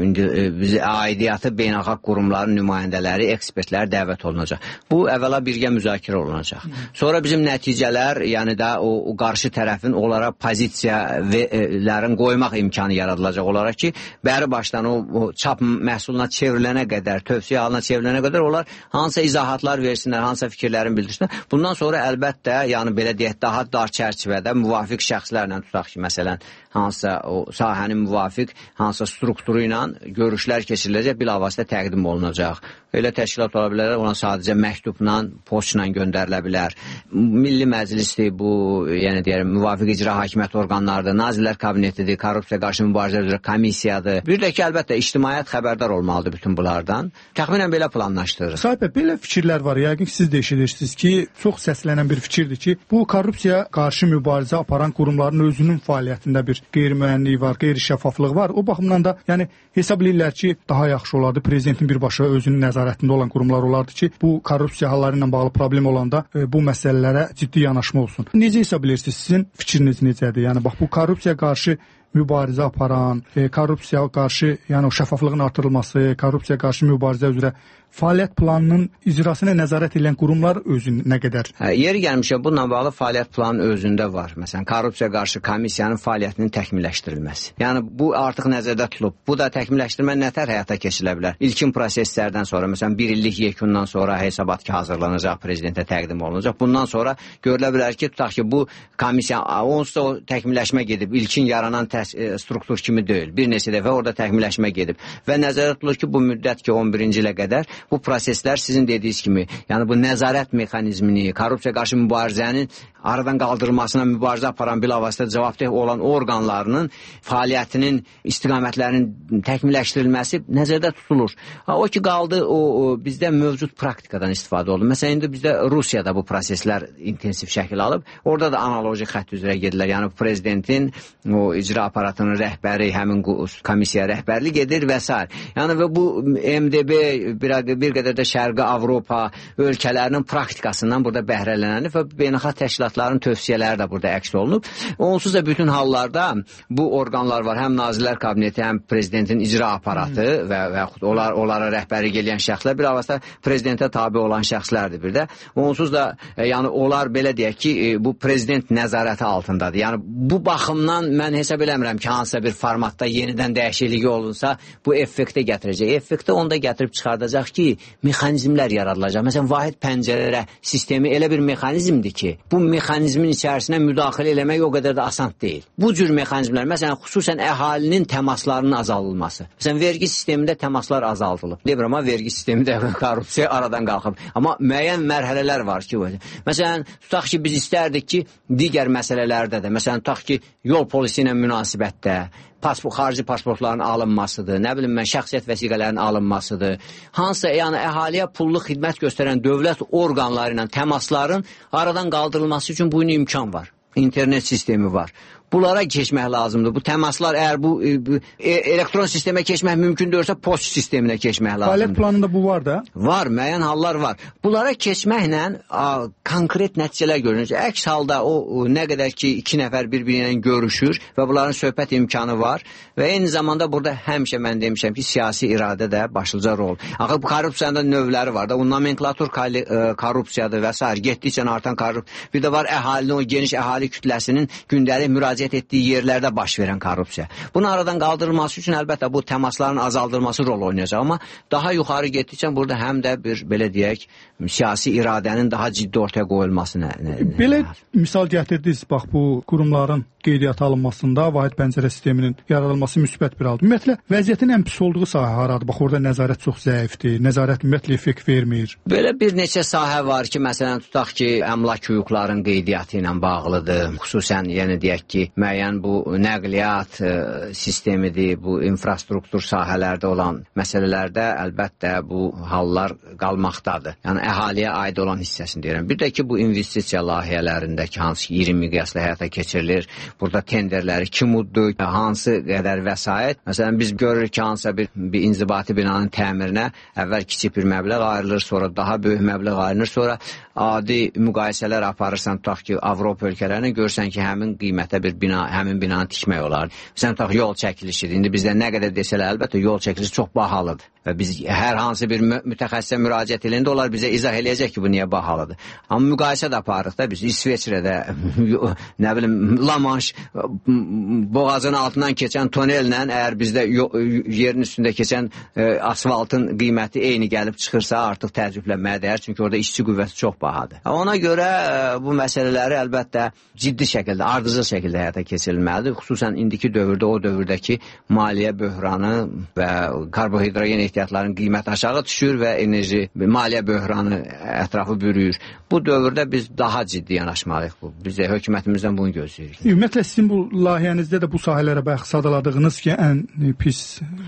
bizi aidiyyatı beynəlxalq qurumların nümayəndələri, ekspertlər dəvət olunacaq. Bu, əvvəla birgə müzakirə olunacaq. Sonra bizim nəticələr, yəni da o, o qarşı tərəfin onlara pozisiyələrin qoymaq imkanı yaradılacaq olaraq ki, bəri başdan o, o çap məhsuluna çevrilənə qədər, tövsiyə halına çevrilənə qədər onlar hansısa izahatlar versinlər, hansısa fikirlərin bildirsinlər. Bundan sonra əlbəttə, yəni belə deyək, daha dar çərçivədə müvafiq şəxslərlə tutaq ki, məsələn, hansısa o sahənin müvafiq hansısa strukturu ilə görüşlər keçiriləcək, bilavasitə təqdim olunacaq. Elə təşkilat ola bilər, ona sadəcə məktubla, postla göndərilə bilər. Milli Məclisdir bu, yəni deyərəm, müvafiq icra hakimiyyət orqanlarıdır, Nazirlər Kabinetidir, korrupsiya qarşı mübarizə üzrə komissiyadır. Bir də ki, əlbəttə, ictimaiyyət xəbərdar olmalıdır bütün bunlardan. Təxminən belə planlaşdırırıq. Sahib bəy, belə fikirlər var. Yəqin ki, siz də eşidirsiniz ki, çox səslənən bir fikirdir ki, bu korrupsiya qarşı mübarizə aparan qurumların özünün fəaliyyətində bir qeyri-müəyyənlik var, qeyri-şəffaflıq var. O baxımdan da, yəni hesab edirlər ki, daha yaxşı olardı prezidentin birbaşa özünün nəzarətində olan qurumlar olardı ki, bu korrupsiya halları ilə bağlı problem olanda e, bu məsələlərə ciddi yanaşma olsun. Necə hesab edirsiniz? Sizin fikriniz necədir? Yəni bax bu korrupsiya qarşı mübarizə aparan, e, korrupsiya qarşı, yəni o şəffaflığın artırılması, korrupsiya qarşı mübarizə üzrə fəaliyyət planının icrasına nəzarət edən qurumlar özü nə qədər? Hə, yeri gəlmişə, bununla bağlı fəaliyyət planının özündə var. Məsələn, korrupsiya qarşı komissiyanın fəaliyyətinin təkmilləşdirilməsi. Yəni, bu artıq nəzərdə tutulub. Bu da təkmilləşdirmə nətər həyata keçirilə bilər? İlkin proseslərdən sonra, məsələn, bir illik yekundan sonra hesabat ki, hazırlanacaq, prezidentə təqdim olunacaq. Bundan sonra görülə bilər ki, tutaq ki, bu komissiya, onsuz da o təkmilləşmə gedib, ilkin yaranan təs struktur kimi deyil. Bir neçə dəfə orada təkmilləşmə gedib. Və nəzərdə tutulur ki, bu müddət ki, on birinci ilə qədər bu proseslər sizin dediyiniz kimi, yəni bu nəzarət mexanizmini, korrupsiya qarşı mübarizənin aradan qaldırılmasına mübarizə aparan bilavasitə cavabdeh olan orqanlarının fəaliyyətinin istiqamətlərinin təkmilləşdirilməsi nəzərdə tutulur. Ha, o ki, qaldı, o, o bizdə mövcud praktikadan istifadə oldu. Məsələn, indi bizdə Rusiyada bu proseslər intensiv şəkil alıb. Orada da analoji xətt üzrə gedirlər. Yəni prezidentin o icra aparatının rəhbəri, həmin komissiya rəhbərlik edir və s. Yəni və bu M D B bir, bir qədər də Şərqi Avropa ölkələrinin praktikasından burada bəhrələnəni və beynəlxalq təşkilatların tövsiyələri də burada əks olunub. Onsuz da bütün hallarda bu orqanlar var. Həm Nazirlər Kabineti, həm prezidentin icra aparatı hmm. və, və onlar, onlara rəhbərlik edən şəxslər, bir avazda prezidentə tabi olan şəxslərdir bir də. Onsuz da e, yəni onlar belə deyək ki, e, bu prezident nəzarəti altındadır. Yəni bu baxımdan mən hesab eləmirəm ki, hansısa bir formatda yenidən dəyişikliyi olunsa, bu effekti gətirəcək. Effekti onda gətirib çıxardacaq ki, mexanizmlər yaradılacaq. Məsələn, vahid pəncərə sistemi elə bir mexanizmdir ki, bu mexanizmin içərisinə müdaxilə eləmək o qədər də asan deyil. Bu cür mexanizmlər, məsələn, xüsusən əhalinin təmaslarının azaldılması. Məsələn, vergi sistemində təmaslar azaldılıb. Deyirəm, amma vergi sistemində korrupsiya aradan qalxıb. Amma müəyyən mərhələlər var ki, məsələn, tutaq ki, biz istərdik ki, digər məsələlərdə də, məsələn, tutaq ki, yol polisi ilə münasibətdə, pasport, xarici pasportların alınmasıdır, nə bilim mən, şəxsiyyət vəsiqələrinin alınmasıdır. Hansısa, yəni əhaliyə pulluq xidmət göstərən dövlət orqanları ilə təmasların aradan qaldırılması üçün bu imkan var. İnternet sistemi var. bunlara keçmək lazımdır. Bu təmaslar əgər bu, bu elektron sistemə keçmək mümkündürsə, post sisteminə keçmək lazımdır. Fəaliyyət planında bu var da? Var, müəyyən hallar var. Bunlara keçməklə a, konkret nəticələr görünür. Əks halda o, o nə qədər ki iki nəfər bir-biri ilə görüşür və bunların söhbət imkanı var və eyni zamanda burada həmişə mən demişəm ki, siyasi iradə də başlıca rol. Axı bu korrupsiyanın da növləri var da, o nomenklatur korrupsiyadır və s. Getdikcə artan korrupsiya. Bir də var əhalinin, o geniş əhali kütləsinin gündəlik müraciət etdiyi yerlərdə baş verən korrupsiya. Bunun aradan qaldırılması üçün əlbəttə bu təmasların azaldılması rol oynayacaq, amma daha yuxarı getdikcə burada həm də bir, belə deyək, siyasi iradənin daha ciddi ortaya qoyulması nə? nə belə nə? Misal gətirdiniz, bax bu qurumların qeydiyyata alınmasında vahid pəncərə sisteminin yaradılması müsbət bir haldır. Ümumiyyətlə, vəziyyətin ən pis olduğu sahə haradır? Bax, orada nəzarət çox zəifdir, nəzarət ümumiyyətlə effekt vermir. Belə bir neçə sahə var ki, məsələn, tutaq ki, əmlak hüquqların qeydiyyatı ilə bağlıdır. Xüsusən, yəni deyək ki, müəyyən bu nəqliyyat e, sistemidir, bu infrastruktur sahələrdə olan məsələlərdə əlbəttə bu hallar qalmaqdadır. Yəni, əhaliyə aid olan hissəsini deyirəm. Bir də ki, bu investisiya layihələrindəki hansı iri miqyaslı həyata keçirilir, burada tenderləri kim uddu, hansı qədər vəsait. Məsələn, biz görürük ki, hansısa bir, bir inzibati binanın təmirinə əvvəl kiçik bir məbləğ ayrılır, sonra daha böyük məbləğ ayrılır, sonra adi müqayisələr aparırsan, tutaq ki, Avropa ölkələrini görsən ki, həmin qiymətə bir bina, həmin binanı tikmək olar. Məsələn, tutaq yol çəkilişidir. İndi bizdə nə qədər desələr, əlbəttə yol çəkilişi çox bahalıdır. Və biz hər hansı bir mütəxəssisə müraciət edəndə onlar bizə izah eləyəcək ki, bu niyə bahalıdır. Amma müqayisə də aparırıq da biz İsveçrədə, nə bilim, La Manche boğazının altından keçən tonellə əgər bizdə yerin üstündə keçən e, asfaltın qiyməti eyni gəlib çıxırsa, artıq təəccüblənməyə dəyər, çünki orada işçi qüvvəsi çox bahadır. Ona görə e, bu məsələləri əlbəttə ciddi şəkildə, ardıcıl şəkildə həyata keçirilməlidir. Xüsusən indiki dövrdə, o dövrdəki maliyyə böhranı və karbohidrogen ehtiyatların qiyməti aşağı düşür və enerji, maliyyə böhranı ətrafı bürüyür. Bu dövrdə biz daha ciddi yanaşmalıyıq. Bu. Biz də hökumətimizdən bunu gözləyirik. Ümumiyyətlə, sizin bu layihənizdə də bu sahələrə bayaq sadaladığınız ki, ən pis,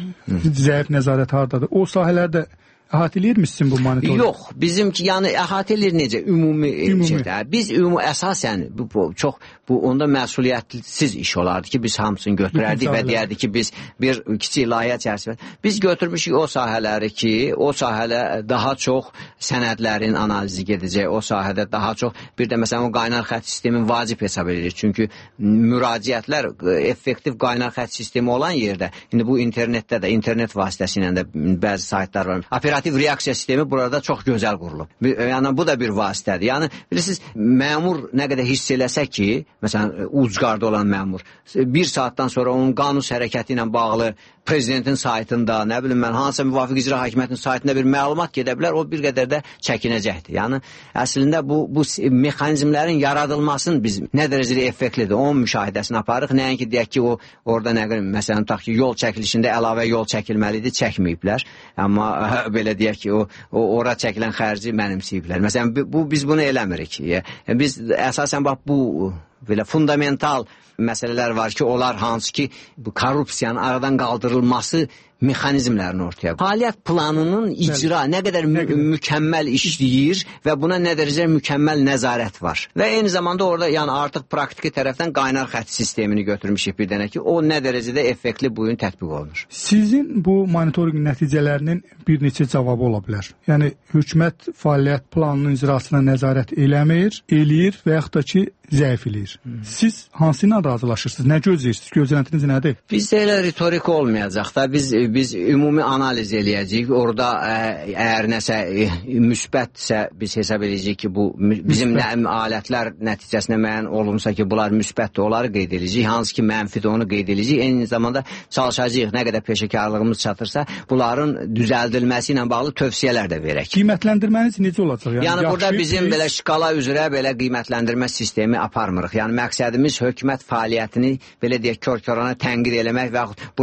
zəif nəzarət hardadır? O sahələrdə əhatə eləyirmişsin bu monitorinq? Yox, bizimki yəni əhatə edir necə? Ümumi, ümumi. Şeydə. Biz ümumi əsasən bu, bu çox bu onda məsuliyyətsiz iş olardı ki, biz hamısını götürərdik və deyərdik ki, biz bir kiçik layihə çərçivəsində biz götürmüşük o sahələri ki, o sahədə daha çox sənədlərin analizi gedəcək, o sahədə daha çox bir də məsələn o qaynar xətt sistemin vacib hesab edilir. Çünki müraciətlər effektiv qaynar xətt sistemi olan yerdə, indi bu internetdə də, internet vasitəsilə də bəzi saytlar var. Operativ reaksiya sistemi burada çox gözəl qurulub. Yəni bu da bir vasitədir. Yəni bilirsiniz, məmur nə qədər hiss eləsə ki, məsələn ucqarda olan məmur, bir saatdan sonra onun qanun hərəkəti ilə bağlı prezidentin saytında, nə bilim mən, hansısa müvafiq icra hakimiyyətinin saytında bir məlumat gedə bilər, o bir qədər də çəkinəcəkdir. Yəni əslində bu bu mexanizmlərin yaradılmasını biz nə dərəcədə effektlidir, onun müşahidəsini aparırıq. Nəinki deyək ki, o orada nə qədər məsələn tutaq ki, yol çəkilişində əlavə yol çəkilməlidir, çəkməyiblər. Amma belə deyək ki, o, o ora çəkilən xərci mənimsəyiblər. Məsələn bu biz bunu eləmirik. Biz əsasən bax bu belə fundamental məsələlər var ki, onlar hansı ki, bu korrupsiyanın aradan qaldırılması mexanizmlərini ortaya qoyur. Fəaliyyət planının icra nə qədər mü mükəmməl işləyir və buna nə dərəcə mükəmməl nəzarət var. Və eyni zamanda orada yəni artıq praktiki tərəfdən qaynar xətt sistemini götürmüşük bir dənə ki, o nə dərəcədə effektli bu gün tətbiq olunur. Sizin bu monitorinq nəticələrinin bir neçə cavabı ola bilər. Yəni hökumət fəaliyyət planının icrasına nəzarət eləmir, eləyir və yaxud da ki, zəif eləyir. Hmm. Siz hansı ilə razılaşırsınız? Nə gözləyirsiniz? Gözləntiniz nədir? Bizdə elə ritorik olmayacaq da. Biz biz ümumi analiz eləyəcəyik. Orada ə, əgər nəsə ə, müsbətsə biz hesab edəcəyik ki, bu bizim nə, alətlər nəticəsində müəyyən olunsa ki, bunlar müsbətdir, onları qeyd edəcəyik. Hansı ki, mənfidir, onu qeyd edəcəyik. Eyni zamanda çalışacağıq, nə qədər peşəkarlığımız çatırsa, bunların düzəldilməsi ilə bağlı tövsiyələr də verək. Qiymətləndirməniz necə olacaq? Yəni, yəni burada bizim belə şkala üzrə belə qiymətləndirmə sistemi aparmırıq. Yəni məqsədimiz hökumət fəaliyyətini belə deyək kör-körana tənqid eləmək və burada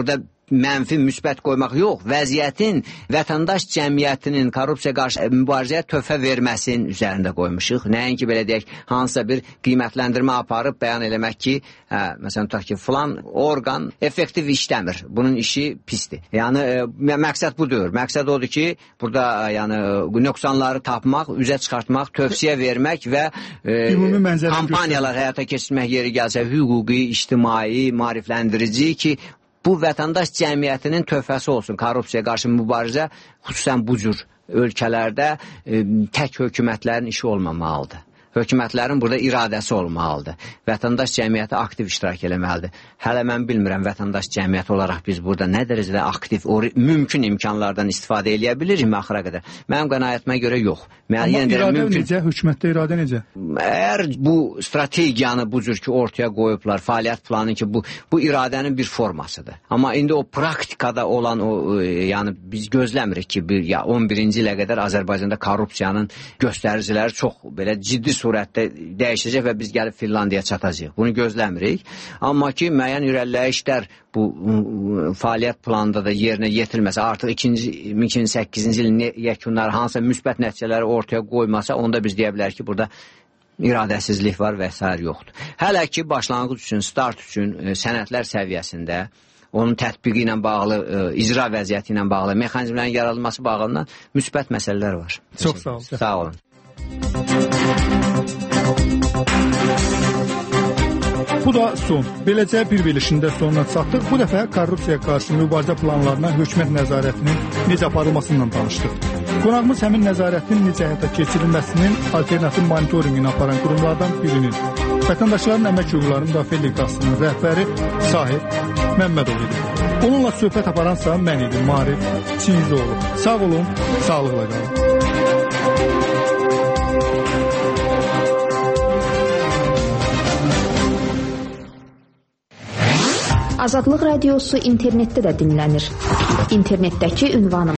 mənfi, müsbət qoymaq yox, vəziyyətin vətəndaş cəmiyyətinin korrupsiya qarşı mübarizəyə töhfə verməsinin üzərində qoymuşuq. Nəinki belə deyək, hansısa bir qiymətləndirmə aparıb bəyan eləmək ki, hə, məsələn, tutaq ki, filan orqan effektiv işləmir, bunun işi pisdir. Yəni, e, məqsəd budur. Məqsəd odur ki, burada yəni, nöqsanları tapmaq, üzə çıxartmaq, tövsiyə vermək və e, kampaniyalar həyata keçirmək yeri gəlsə, hüquqi, ictimai, maarifləndirici ki, bu vətəndaş cəmiyyətinin töhfəsi olsun. Korrupsiya qarşı mübarizə xüsusən bu cür ölkələrdə e, tək hökumətlərin işi olmamalıdır. Hökumətlərin burada iradəsi olmalıdır. Vətəndaş cəmiyyəti aktiv iştirak eləməlidir. Hələ mən bilmirəm, vətəndaş cəmiyyəti olaraq biz burada nə dərəcədə aktiv, o mümkün imkanlardan istifadə eləyə bilirik axıra qədər. Mənim qənaətimə görə yox. Amma iradə mümkün... necə? Hökumətdə iradə necə? Əgər bu strategiyanı bu cür ki, ortaya qoyublar, fəaliyyət planı ki, bu, bu iradənin bir formasıdır. Amma indi o praktikada olan o, yəni biz gözləmirik ki, bir, ya on birinci ilə qədər Azərbaycanda korrupsiyanın göstəriciləri çox belə ciddi surətdə dəyişəcək və biz gəlib Finlandiyaya çatacağıq. Bunu gözləmirik. Amma ki, müəyyən irəliləyişlər bu fəaliyyət planında da yerinə yetirilməsə, artıq iki min səkkizinci ilin yekunları hansısa müsbət nəticələri ortaya qoymasa, onda biz deyə bilərik ki, burada iradəsizlik var və s. yoxdur. Hələ ki, başlanğıc üçün, start üçün sənədlər səviyyəsində onun tətbiqi ilə bağlı, icra vəziyyəti ilə bağlı, mexanizmlərin yaradılması bağından müsbət məsələlər var. Çox sağ olun. Sağ olun. Bu da son. Beləcə bir verilişində sonuna çatdıq. Bu dəfə korrupsiya qarşı mübarizə planlarına hökumət nəzarətinin necə aparılmasından danışdıq. Qonağımız həmin nəzarətin necə həyata keçirilməsinin alternativ monitorinqini aparan qurumlardan birinin, Vətəndaşların Əmək Hüquqları Müdafiə Liqasının rəhbəri Sahib Məmmədov idi. Onunla söhbət aparansa mən idim, Marif Çingizoğlu. Sağ olun, sağlıqla qalın. Azadlıq Radiosu internetdə də dinlənir. İnternetdəki ünvanımız